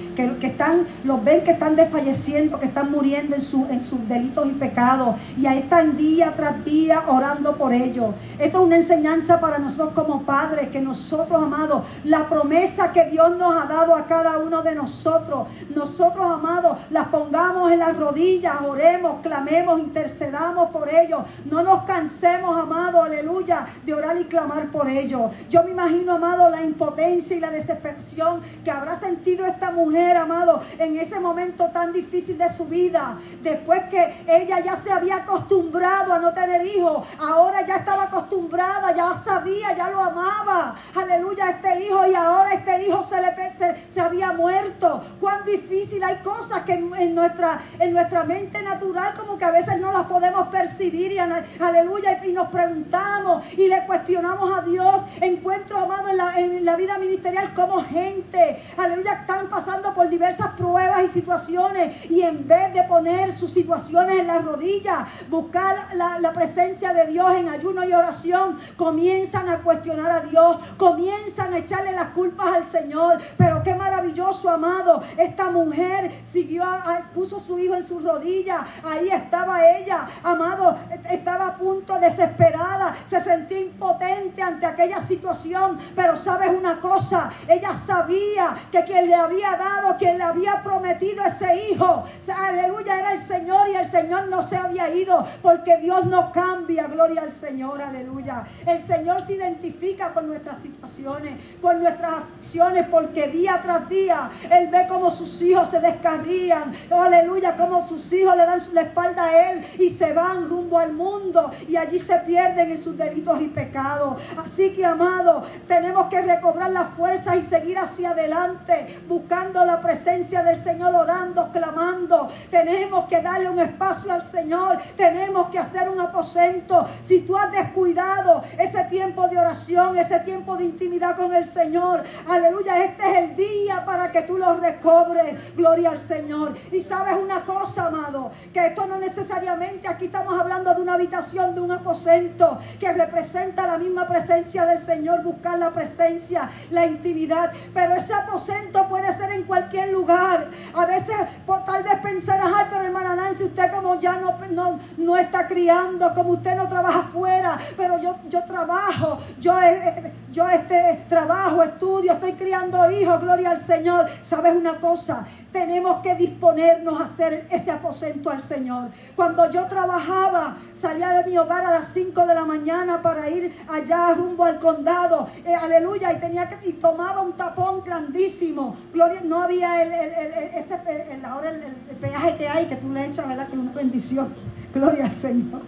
que, que están, los ven que están desfalleciendo, que están muriendo en, su, en sus delitos y pecados. Y ahí están día tras día orando por ellos. Esto es una enseñanza para nosotros como padres, que nosotros, amados, la promesa que Dios nos ha dado a cada uno de nosotros, nosotros, amados, las pongamos en las rodillas, oremos, clamemos, intercedamos por ellos. No nos cansemos, amados, aleluya, de orar y clamar por ellos. Yo me imagino, amado, la impotencia y la desesperación que habrá sentido esta mujer, amado, en ese momento tan difícil de su vida. Después que ella ya se había acostumbrado a no tener hijos, ahora ya estaba acostumbrada, ya sabía, ya lo amaba, aleluya, a este hijo, y ahora este hijo se, le, se, se había muerto. Cuán difícil. Hay cosas que en, en, nuestra, en nuestra mente natural como que a veces no las podemos percibir, y aleluya, y nos preguntamos y le cuestionamos a Dios. Encuentro, amado, en la, en la vida ministerial como gente, aleluya, están pasando por diversas pruebas y situaciones, y en vez de poner sus situaciones en las rodillas, buscar la, la presencia de Dios en ayuno y oración, comienzan a cuestionar a Dios, comienzan a echarle las culpas al Señor. Pero qué maravilloso, amado, esta mujer siguió, a, a, puso a su hijo en sus rodillas, ahí estaba ella, amado, estaba a punto, desesperada, se sentía impotente ante aquella situación. Pero sabes una cosa, ella sabía que quien le había dado, quien le había prometido ese hijo, aleluya, era el Señor, y el Señor no se había ido, porque Dios no cambia. Gloria al Señor, aleluya. El Señor se identifica con nuestras situaciones, con nuestras aflicciones, porque día tras día Él ve cómo sus hijos se descarrían, oh, aleluya, cómo sus hijos le dan la espalda a Él y se van rumbo al mundo, y allí se pierden en sus delitos y pecados. Así que, amado, tenemos que recobrar la fuerza y seguir hacia adelante, buscando la presencia del Señor, orando, clamando. Tenemos que darle un espacio al Señor, tenemos que hacer un aposento. Si tú has descuidado ese tiempo de oración, ese tiempo de intimidad con el Señor, aleluya, este es el día para que tú lo recobres. Gloria al Señor. Y sabes una cosa, amado, que esto no necesariamente, aquí estamos hablando de una habitación, de un aposento que representa la misma presencia del Señor, buscar la presencia, la intimidad, pero ese aposento puede ser en cualquier lugar. A veces por, tal vez pensarás, ay, pero hermana Nancy, usted como ya no, no, no está criando, como usted no trabaja afuera, pero yo, yo trabajo, yo, yo este, trabajo, estudio, estoy criando hijos, gloria al Señor. ¿Sabes una cosa? Tenemos que disponernos a hacer ese aposento al Señor. Cuando yo trabajaba, salía de mi hogar a las cinco de la mañana para ir allá rumbo al condado, eh, aleluya, y tenía que, y tomaba un tapón grandísimo. Gloria, no había el, el, el, el ese, el, ahora el, el peaje que hay, que tú le echas, ¿verdad? Que es una bendición. Gloria al Señor.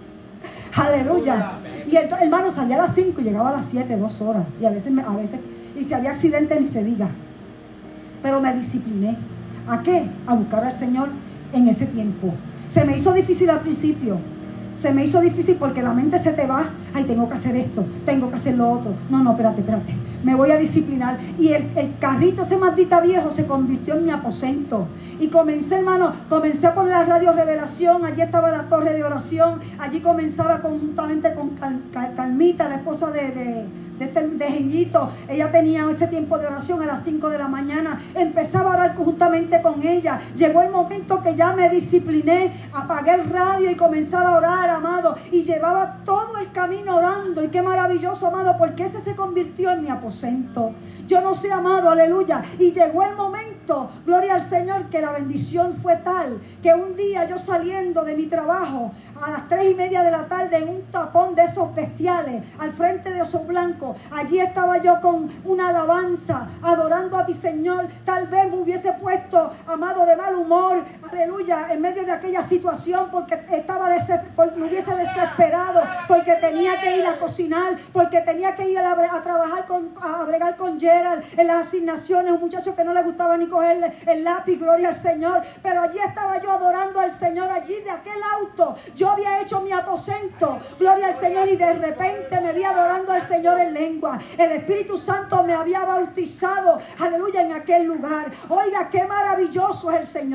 Aleluya. Y entonces, hermano, salía a las cinco y llegaba a las siete, dos horas. Y a veces, a veces, y si había accidente ni se diga. Pero me discipliné. ¿A qué? A buscar al Señor en ese tiempo. Se me hizo difícil al principio. Se me hizo difícil porque la mente se te va. Ay, tengo que hacer esto, tengo que hacer lo otro. No, no, espérate, espérate. Me voy a disciplinar. Y el, el carrito, ese maldita viejo, se convirtió en mi aposento. Y comencé, hermano, comencé a poner la radio Revelación. Allí estaba la torre de oración. Allí comenzaba conjuntamente con Cal, Cal, Calmita, la esposa de... de de este de Genito. Ella tenía ese tiempo de oración a las cinco de la mañana. Empezaba a orar conjuntamente con ella. Llegó el momento que ya me discipliné, apagué el radio y comenzaba a orar, amado, y llevaba todo el camino orando. Y qué maravilloso, amado, porque ese se convirtió en mi aposento. Yo no sé, amado, aleluya. Y llegó el momento, gloria al Señor, que la bendición fue tal que un día yo saliendo de mi trabajo a las tres y media de la tarde en un tapón de esos bestiales al frente de Oso Blanco, allí estaba yo con una alabanza adorando a mi Señor. Tal vez me hubiese puesto, amado, de mal humor, aleluya, en medio de aquella situación, porque estaba desesper- me hubiese desesperado, porque tenía que ir a cocinar, porque tenía que ir a, a trabajar con, a bregar con Gerald en las asignaciones, un muchacho que no le gustaba ni cogerle el lápiz, gloria al Señor. Pero allí estaba yo adorando al Señor, allí de aquel auto yo había hecho mi aposento, gloria al Señor, y de repente me vi adorando al Señor en lengua. El Espíritu Santo me había bautizado, aleluya, en aquel lugar. Oiga, qué maravilloso es el Señor.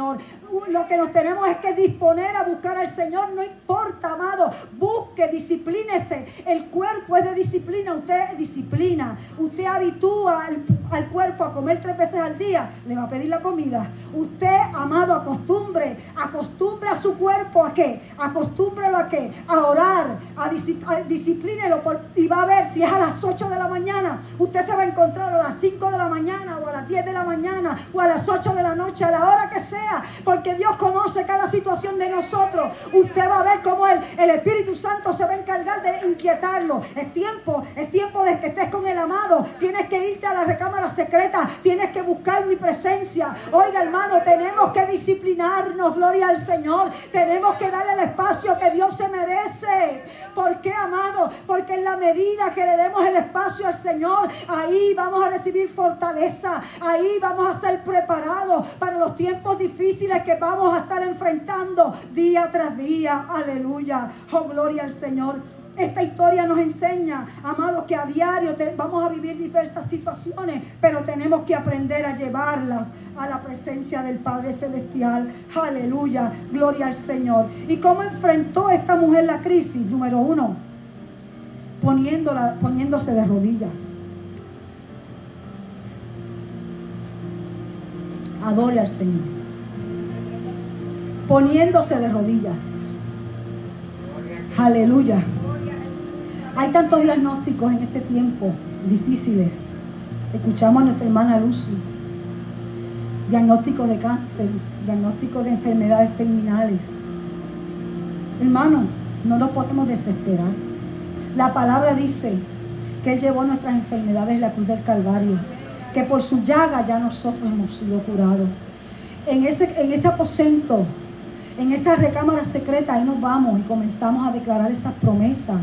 lo que nos tenemos es que disponer a buscar al Señor. No importa, amado, busque, disciplínese. El cuerpo es de disciplina. Usted disciplina, usted habitúa al, al cuerpo a comer tres veces al día, le va a pedir la comida. Usted, amado, acostumbre, acostumbre a su cuerpo ¿a qué? Acostúmbrelo a qué? A orar, a, discipl a disciplínelo por, y va a ver si es a las ocho de la mañana, usted se va a encontrar a las cinco de la mañana o a las diez de la mañana o a las ocho de la noche, a la hora que sea, porque Dios conoce cada situación de nosotros. Usted va a ver cómo el, el Espíritu Santo se va a encargar de inquietarlo. Es tiempo, es tiempo de que estés con el amado. Tienes que irte a la recámara secreta, tienes que buscar mi presencia. Oiga, hermano, tenemos que disciplinarnos, gloria al Señor. Tenemos que darle el espacio que Dios se merece. ¿Por qué, amado? Porque en la medida que le demos el espacio al Señor, ahí vamos a recibir fortaleza, ahí vamos a ser preparados para los tiempos difíciles que vamos a estar enfrentando día tras día. Aleluya. Oh, gloria al Señor. Esta historia nos enseña, amados, que a diario te, vamos a vivir diversas situaciones, pero tenemos que aprender a llevarlas a la presencia del Padre Celestial. Aleluya, gloria al Señor. ¿Y cómo enfrentó esta mujer la crisis? Número uno, poniéndola, poniéndose de rodillas. Adore al Señor. Poniéndose de rodillas. Aleluya. Hay tantos diagnósticos en este tiempo difíciles. Escuchamos a nuestra hermana Lucy. Diagnóstico de cáncer, diagnóstico de enfermedades terminales. Hermano, no nos podemos desesperar. La palabra dice que Él llevó nuestras enfermedades en la cruz del Calvario, que por su llaga ya nosotros hemos sido curados. En ese, en ese aposento, en esa recámara secreta, ahí nos vamos y comenzamos a declarar esas promesas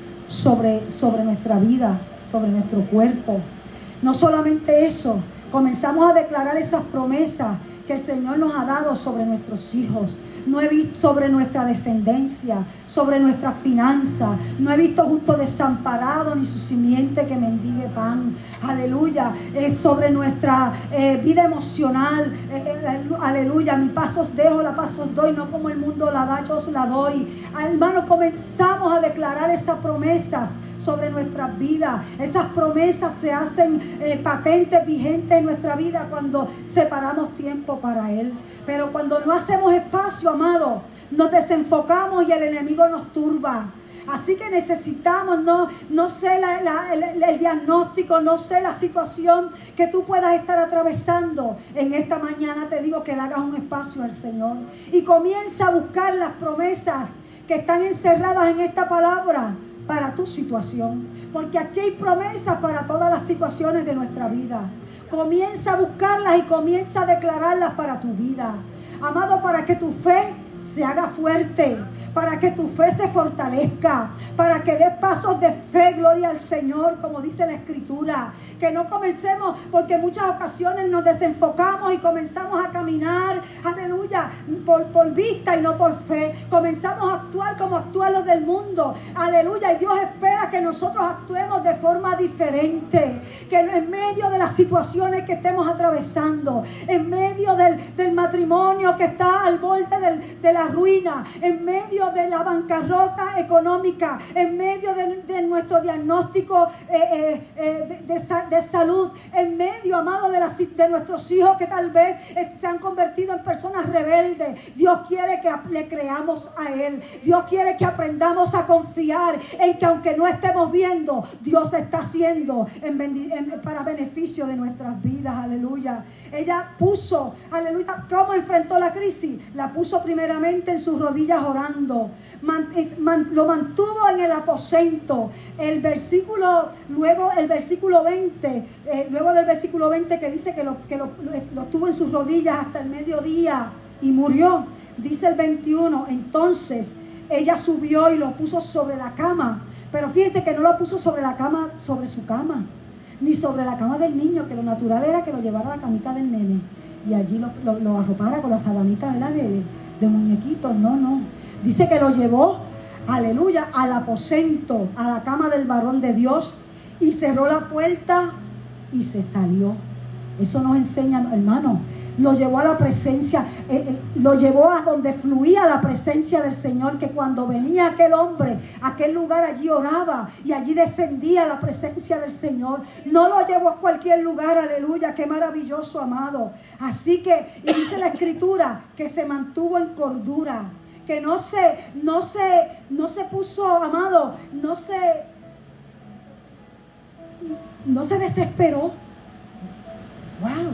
sobre, sobre nuestra vida, sobre nuestro cuerpo. No solamente eso, comenzamos a declarar esas promesas que el Señor nos ha dado sobre nuestros hijos. No he visto sobre nuestra descendencia, sobre nuestras finanzas. No he visto justo desamparado ni su simiente que mendigue pan. Aleluya. Eh, sobre nuestra eh, vida emocional. Eh, eh, aleluya. Mi paz os dejo, la paz os doy. No como el mundo la da, yo os la doy. Hermanos, comenzamos a declarar esas promesas sobre nuestras vidas. Esas promesas se hacen eh, patentes, vigentes en nuestra vida cuando separamos tiempo para Él. Pero cuando no hacemos espacio, amado, nos desenfocamos y el enemigo nos turba. Así que necesitamos, no, no sé la, la, el, el diagnóstico, no sé la situación que tú puedas estar atravesando. En esta mañana te digo que le hagas un espacio al Señor y comienza a buscar las promesas que están encerradas en esta palabra para tu situación, porque aquí hay promesas para todas las situaciones de nuestra vida. Comienza a buscarlas y comienza a declararlas para tu vida, amado, para que tu fe se haga fuerte, para que tu fe se fortalezca, para que des pasos de fe, gloria al Señor, como dice la Escritura. Que no comencemos, porque en muchas ocasiones nos desenfocamos y comenzamos a caminar, aleluya, por, por vista y no por fe. Comenzamos a actuar como actúan los del mundo, aleluya, y Dios espera que nosotros actuemos de forma diferente, que en medio de las situaciones que estemos atravesando, en medio del, del matrimonio que está al borde del, de la ruina, en medio de la bancarrota económica, en medio de, de nuestro diagnóstico eh, eh, eh, de, de, de salud, en medio, amado, de, la, de nuestros hijos que tal vez eh, se han convertido en personas rebeldes. Dios quiere que le creamos a Él. Dios quiere que aprendamos a confiar en que aunque no estemos viendo, Dios está haciendo en, en, para beneficio de nuestras vidas. Aleluya. Ella puso, aleluya, ¿cómo enfrentó la crisis? La puso primeramente en sus rodillas orando. Man, man, lo mantuvo en el aposento. El versículo, luego el versículo veinte, eh, luego del versículo veinte que dice que, lo, que lo, lo, lo tuvo en sus rodillas hasta el mediodía y murió. Dice el veintiuno, entonces ella subió y lo puso sobre la cama. Pero fíjense que no lo puso sobre la cama, sobre su cama, ni sobre la cama del niño, que lo natural era que lo llevara a la camita del nene y allí lo, lo, lo arropara con la sabanita, ¿verdad? De, de muñequitos. No, no. Dice que lo llevó, aleluya, al aposento, a la cama del varón de Dios, y cerró la puerta y se salió. Eso nos enseña, hermano, lo llevó a la presencia, eh, eh, lo llevó a donde fluía la presencia del Señor, que cuando venía aquel hombre, aquel lugar allí oraba y allí descendía la presencia del Señor. No lo llevó a cualquier lugar, aleluya, qué maravilloso, amado. Así que, y dice la Escritura, que se mantuvo en cordura, que no se, no se, no se puso, amado, no se, no se desesperó. Wow.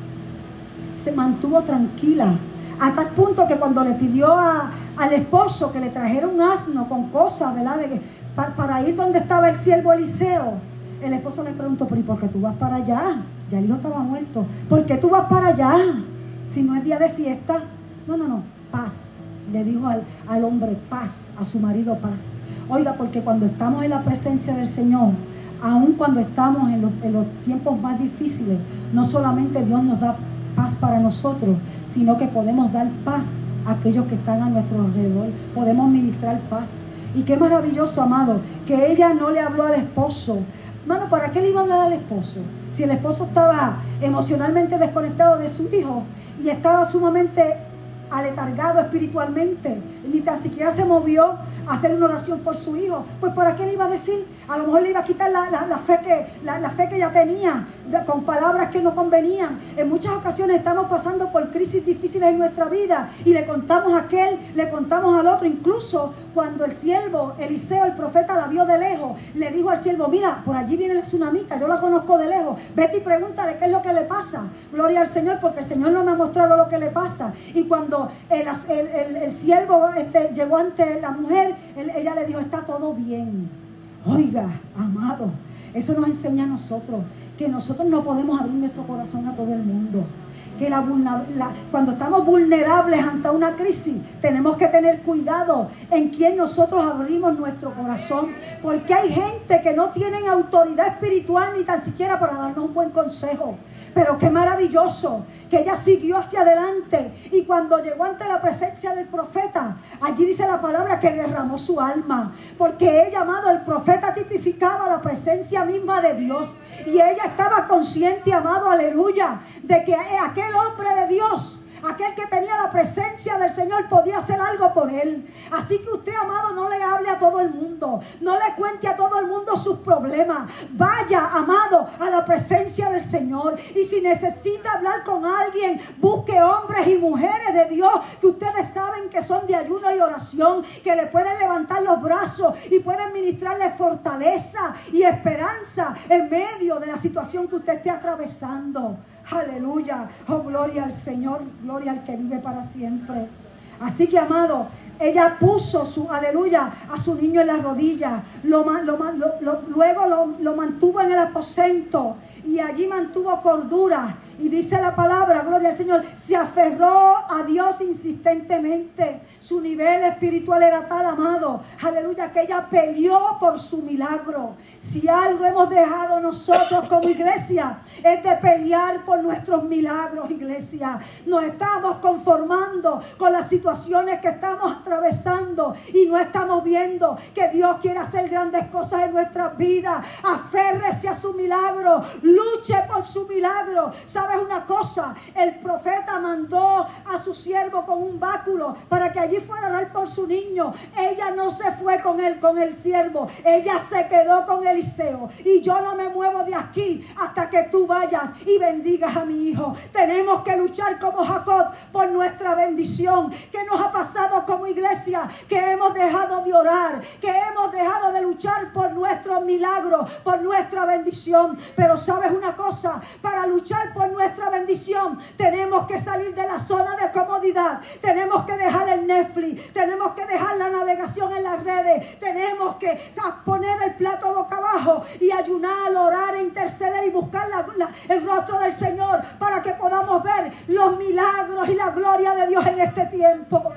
Se mantuvo tranquila, a tal punto que cuando le pidió a, al esposo que le trajera un asno con cosas, ¿verdad? De que, para, para ir donde estaba el siervo Eliseo, el esposo le preguntó, pero ¿y por qué tú vas para allá? Ya el hijo estaba muerto. ¿Por qué tú vas para allá? Si no es día de fiesta. No, no, no, paz. Le dijo al, al hombre, paz, a su marido, paz. Oiga, porque cuando estamos en la presencia del Señor, aun cuando estamos en los, en los tiempos más difíciles, no solamente Dios nos da paz para nosotros, sino que podemos dar paz a aquellos que están a nuestro alrededor. Podemos ministrar paz. Y qué maravilloso, amado, que ella no le habló al esposo. Mano, ¿para qué le iba a hablar al esposo? Si el esposo estaba emocionalmente desconectado de su hijo y estaba sumamente aletargado espiritualmente, ni tan siquiera se movió a hacer una oración por su hijo, pues ¿para qué le iba a decir? A lo mejor le iba a quitar la, la, la, fe, que, la, la fe que ya tenía, de, con palabras que no convenían. En muchas ocasiones estamos pasando por crisis difíciles en nuestra vida y le contamos a aquel, le contamos al otro. Incluso cuando el siervo Eliseo, el profeta, la vio de lejos, le dijo al siervo, mira, por allí viene la tsunamita, yo la conozco de lejos, vete y pregúntale qué es lo que le pasa. Gloria al Señor, porque el Señor no me ha mostrado lo que le pasa. Y cuando el, el, el, el siervo este, llegó ante la mujer, él, ella le dijo, está todo bien. Oiga, amado, eso nos enseña a nosotros, que nosotros no podemos abrir nuestro corazón a todo el mundo. Que la, la, cuando estamos vulnerables ante una crisis, tenemos que tener cuidado en quién nosotros abrimos nuestro corazón, porque hay gente que no tienen autoridad espiritual ni tan siquiera para darnos un buen consejo. Pero qué maravilloso que ella siguió hacia adelante, y cuando llegó ante la presencia del profeta, allí dice la palabra que derramó su alma, porque ella, amado, el profeta tipificaba la presencia misma de Dios, y ella estaba consciente, amado, aleluya, de que aquel hombre de Dios, aquel que tenía la presencia del Señor, podía hacer algo por él. Así que usted, amado, no le hable a todo el mundo, no le cuente a todo el mundo sus problemas. Vaya, amado, a la presencia del Señor, y si necesita hablar con alguien, busque hombres y mujeres de Dios que ustedes saben que son de ayuno y oración, que le pueden levantar los brazos y pueden ministrarle fortaleza y esperanza en medio de la situación que usted esté atravesando. Aleluya, oh gloria al Señor, gloria al que vive para siempre. Así que, amado, ella puso su, aleluya, a su niño en las rodillas, lo, lo, lo, lo, luego lo, lo mantuvo en el aposento y allí mantuvo cordura. Y dice la palabra, gloria al Señor, se aferró a Dios insistentemente. Su nivel espiritual era tal, amado, aleluya, que ella peleó por su milagro. Si algo hemos dejado nosotros como iglesia, es de pelear por nuestros milagros, iglesia. Nos estamos conformando con las situaciones que estamos atravesando y no estamos viendo que Dios quiere hacer grandes cosas en nuestras vidas. Aférrese a su milagro, luche por su milagro. ¿Sabes una cosa? El profeta mandó a su siervo con un báculo para que allí fuera a orar por su niño. Ella no se fue con él, con el siervo, ella se quedó con Eliseo. Y yo no me muevo de aquí hasta que tú vayas y bendigas a mi hijo. Tenemos que luchar como Jacob por nuestra bendición. ¿Qué nos ha pasado como iglesia? Que hemos dejado de orar, que hemos dejado de luchar por nuestro milagro, por nuestra bendición. Pero ¿sabes una cosa? Para luchar por nuestra bendición tenemos que salir de la zona de comodidad, tenemos que dejar el Netflix, tenemos que dejar la navegación en las redes, tenemos que poner el plato boca abajo y ayunar, orar, e interceder y buscar la, la, el rostro del Señor para que podamos ver los milagros y la gloria de Dios en este tiempo.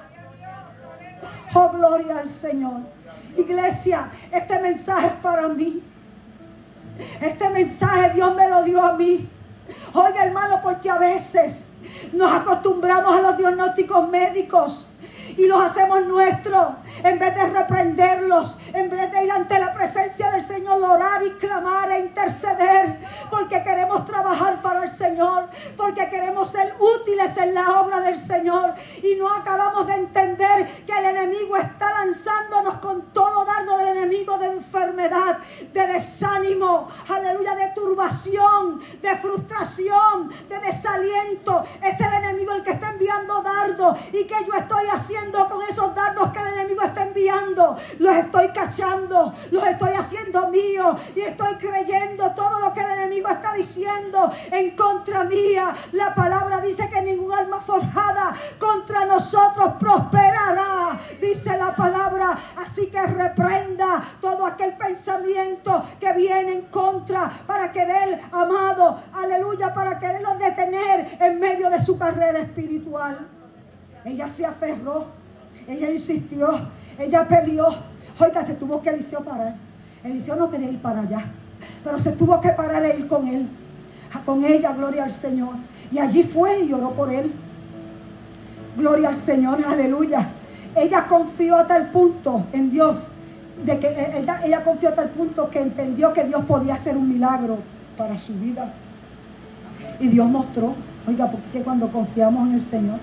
Oh, gloria al Señor. Iglesia, este mensaje es para mí. Este mensaje Dios me lo dio a mí. Oiga, hermano, porque a veces nos acostumbramos a los diagnósticos médicos y los hacemos nuestros. En vez de reprenderlos, en vez de ir ante la presencia del Señor, orar y clamar e interceder, porque queremos trabajar para el Señor, porque queremos ser útiles en la obra del Señor, y no acabamos de entender que el enemigo está lanzándonos con todo dardo del enemigo de enfermedad, de desánimo, aleluya, de turbación, de frustración, de desaliento. Es el enemigo el que está enviando dardos. ¿Y qué yo estoy haciendo con esos dardos que el enemigo está enviando? Los estoy cachando, los estoy haciendo míos y estoy creyendo todo lo que el enemigo está diciendo en contra mía. La palabra dice que ningún arma forjada contra nosotros prosperará, dice la palabra. Así que reprenda todo aquel pensamiento que viene en contra para querer, amado, aleluya, para quererlo detener en medio de su carrera espiritual. Ella se aferró, ella insistió, ella peleó. Oiga, se tuvo que Eliseo parar. Eliseo no quería ir para allá, pero se tuvo que parar e ir con él, con ella, gloria al Señor. Y allí fue y oró por él. Gloria al Señor, aleluya. Ella confió hasta el punto en Dios, de que ella, ella confió hasta el punto que entendió que Dios podía hacer un milagro para su vida. Y Dios mostró, oiga, porque cuando confiamos en el Señor,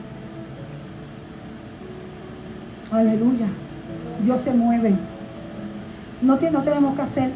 aleluya, Dios se mueve. No, no tenemos que hacer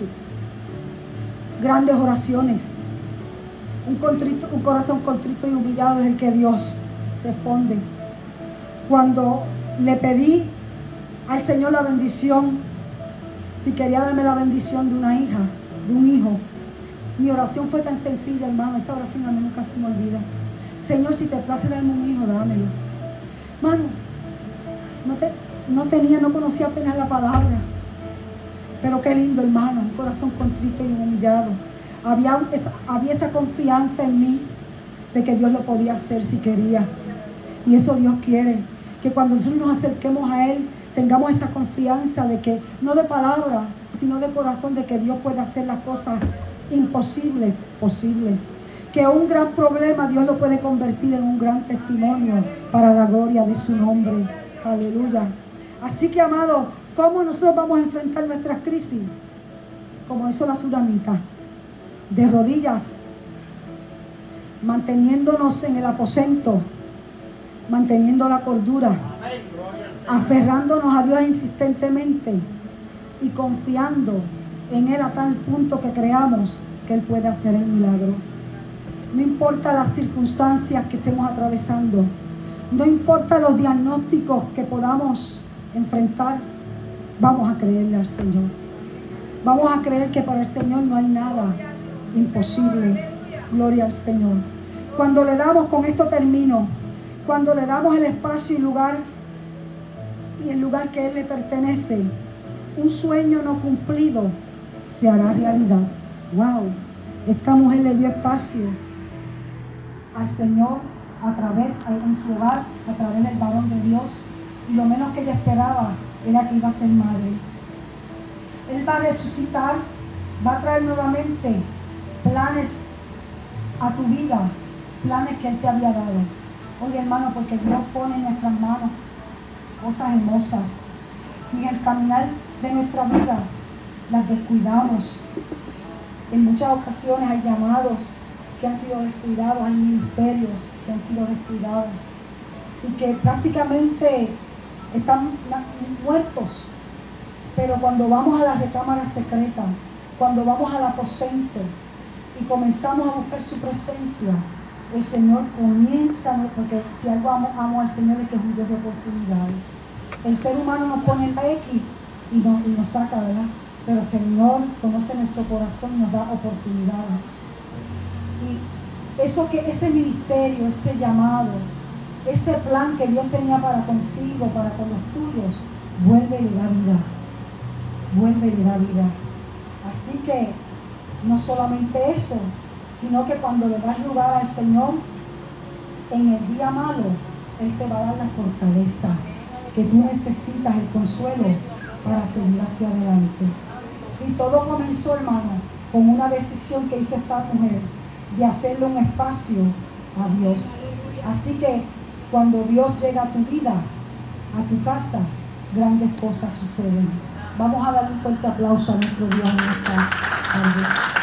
grandes oraciones. Un, contrito, un corazón contrito y humillado es el que Dios responde. Cuando le pedí al Señor la bendición, si quería darme la bendición de una hija, de un hijo, mi oración fue tan sencilla, hermano. Esa oración a mí nunca se me olvida. Señor, si te place darme un hijo, dámelo. Hermano, no, te, no tenía, no conocía apenas la palabra. Pero qué lindo, hermano, un corazón contrito y humillado. Había esa, había esa confianza en mí de que Dios lo podía hacer si quería. Y eso Dios quiere, que cuando nosotros nos acerquemos a Él, tengamos esa confianza de que, no de palabra, sino de corazón, de que Dios puede hacer las cosas imposibles, posibles. Que un gran problema Dios lo puede convertir en un gran testimonio para la gloria de su nombre. Aleluya. Así que, amado, ¿cómo nosotros vamos a enfrentar nuestras crisis? Como hizo la Sulamita, de rodillas, manteniéndonos en el aposento, manteniendo la cordura, aferrándonos a Dios insistentemente y confiando en Él a tal punto que creamos que Él puede hacer el milagro. No importa las circunstancias que estemos atravesando, no importa los diagnósticos que podamos enfrentar, vamos a creerle al Señor. Vamos a creer que para el Señor no hay nada imposible. Gloria al Señor. Cuando le damos, con esto termino, cuando le damos el espacio y lugar y el lugar que Él le pertenece, un sueño no cumplido se hará realidad. Wow, esta mujer le dio espacio al Señor a través, en su hogar, a través del varón de Dios, y lo menos que ella esperaba era que iba a ser madre. Él va a resucitar, va a traer nuevamente planes a tu vida, planes que Él te había dado. Oye, hermano, porque Dios pone en nuestras manos cosas hermosas, y en el caminar de nuestra vida las descuidamos. En muchas ocasiones hay llamados que han sido descuidados, hay ministerios que han sido descuidados y que prácticamente están muertos. Pero cuando vamos a la recámara secreta, cuando vamos al aposento y comenzamos a buscar su presencia, el Señor comienza, porque si algo amo, amo al Señor es que es un Dios de oportunidades. El ser humano nos pone la X y nos, y nos saca, ¿verdad? Pero el Señor conoce nuestro corazón y nos da oportunidades. Y eso que, ese ministerio, ese llamado, ese plan que Dios tenía para contigo, para con los tuyos, vuelve y le da vida. Vuelve y le da vida. Así que no solamente eso, sino que cuando le das lugar al Señor, en el día malo, Él te va a dar la fortaleza que tú necesitas, el consuelo para seguir hacia adelante. Y todo comenzó, hermano, con una decisión que hizo esta mujer de hacerle un espacio a Dios. Así que cuando Dios llega a tu vida, a tu casa, grandes cosas suceden. Vamos a dar un fuerte aplauso a nuestro Dios en esta tarde.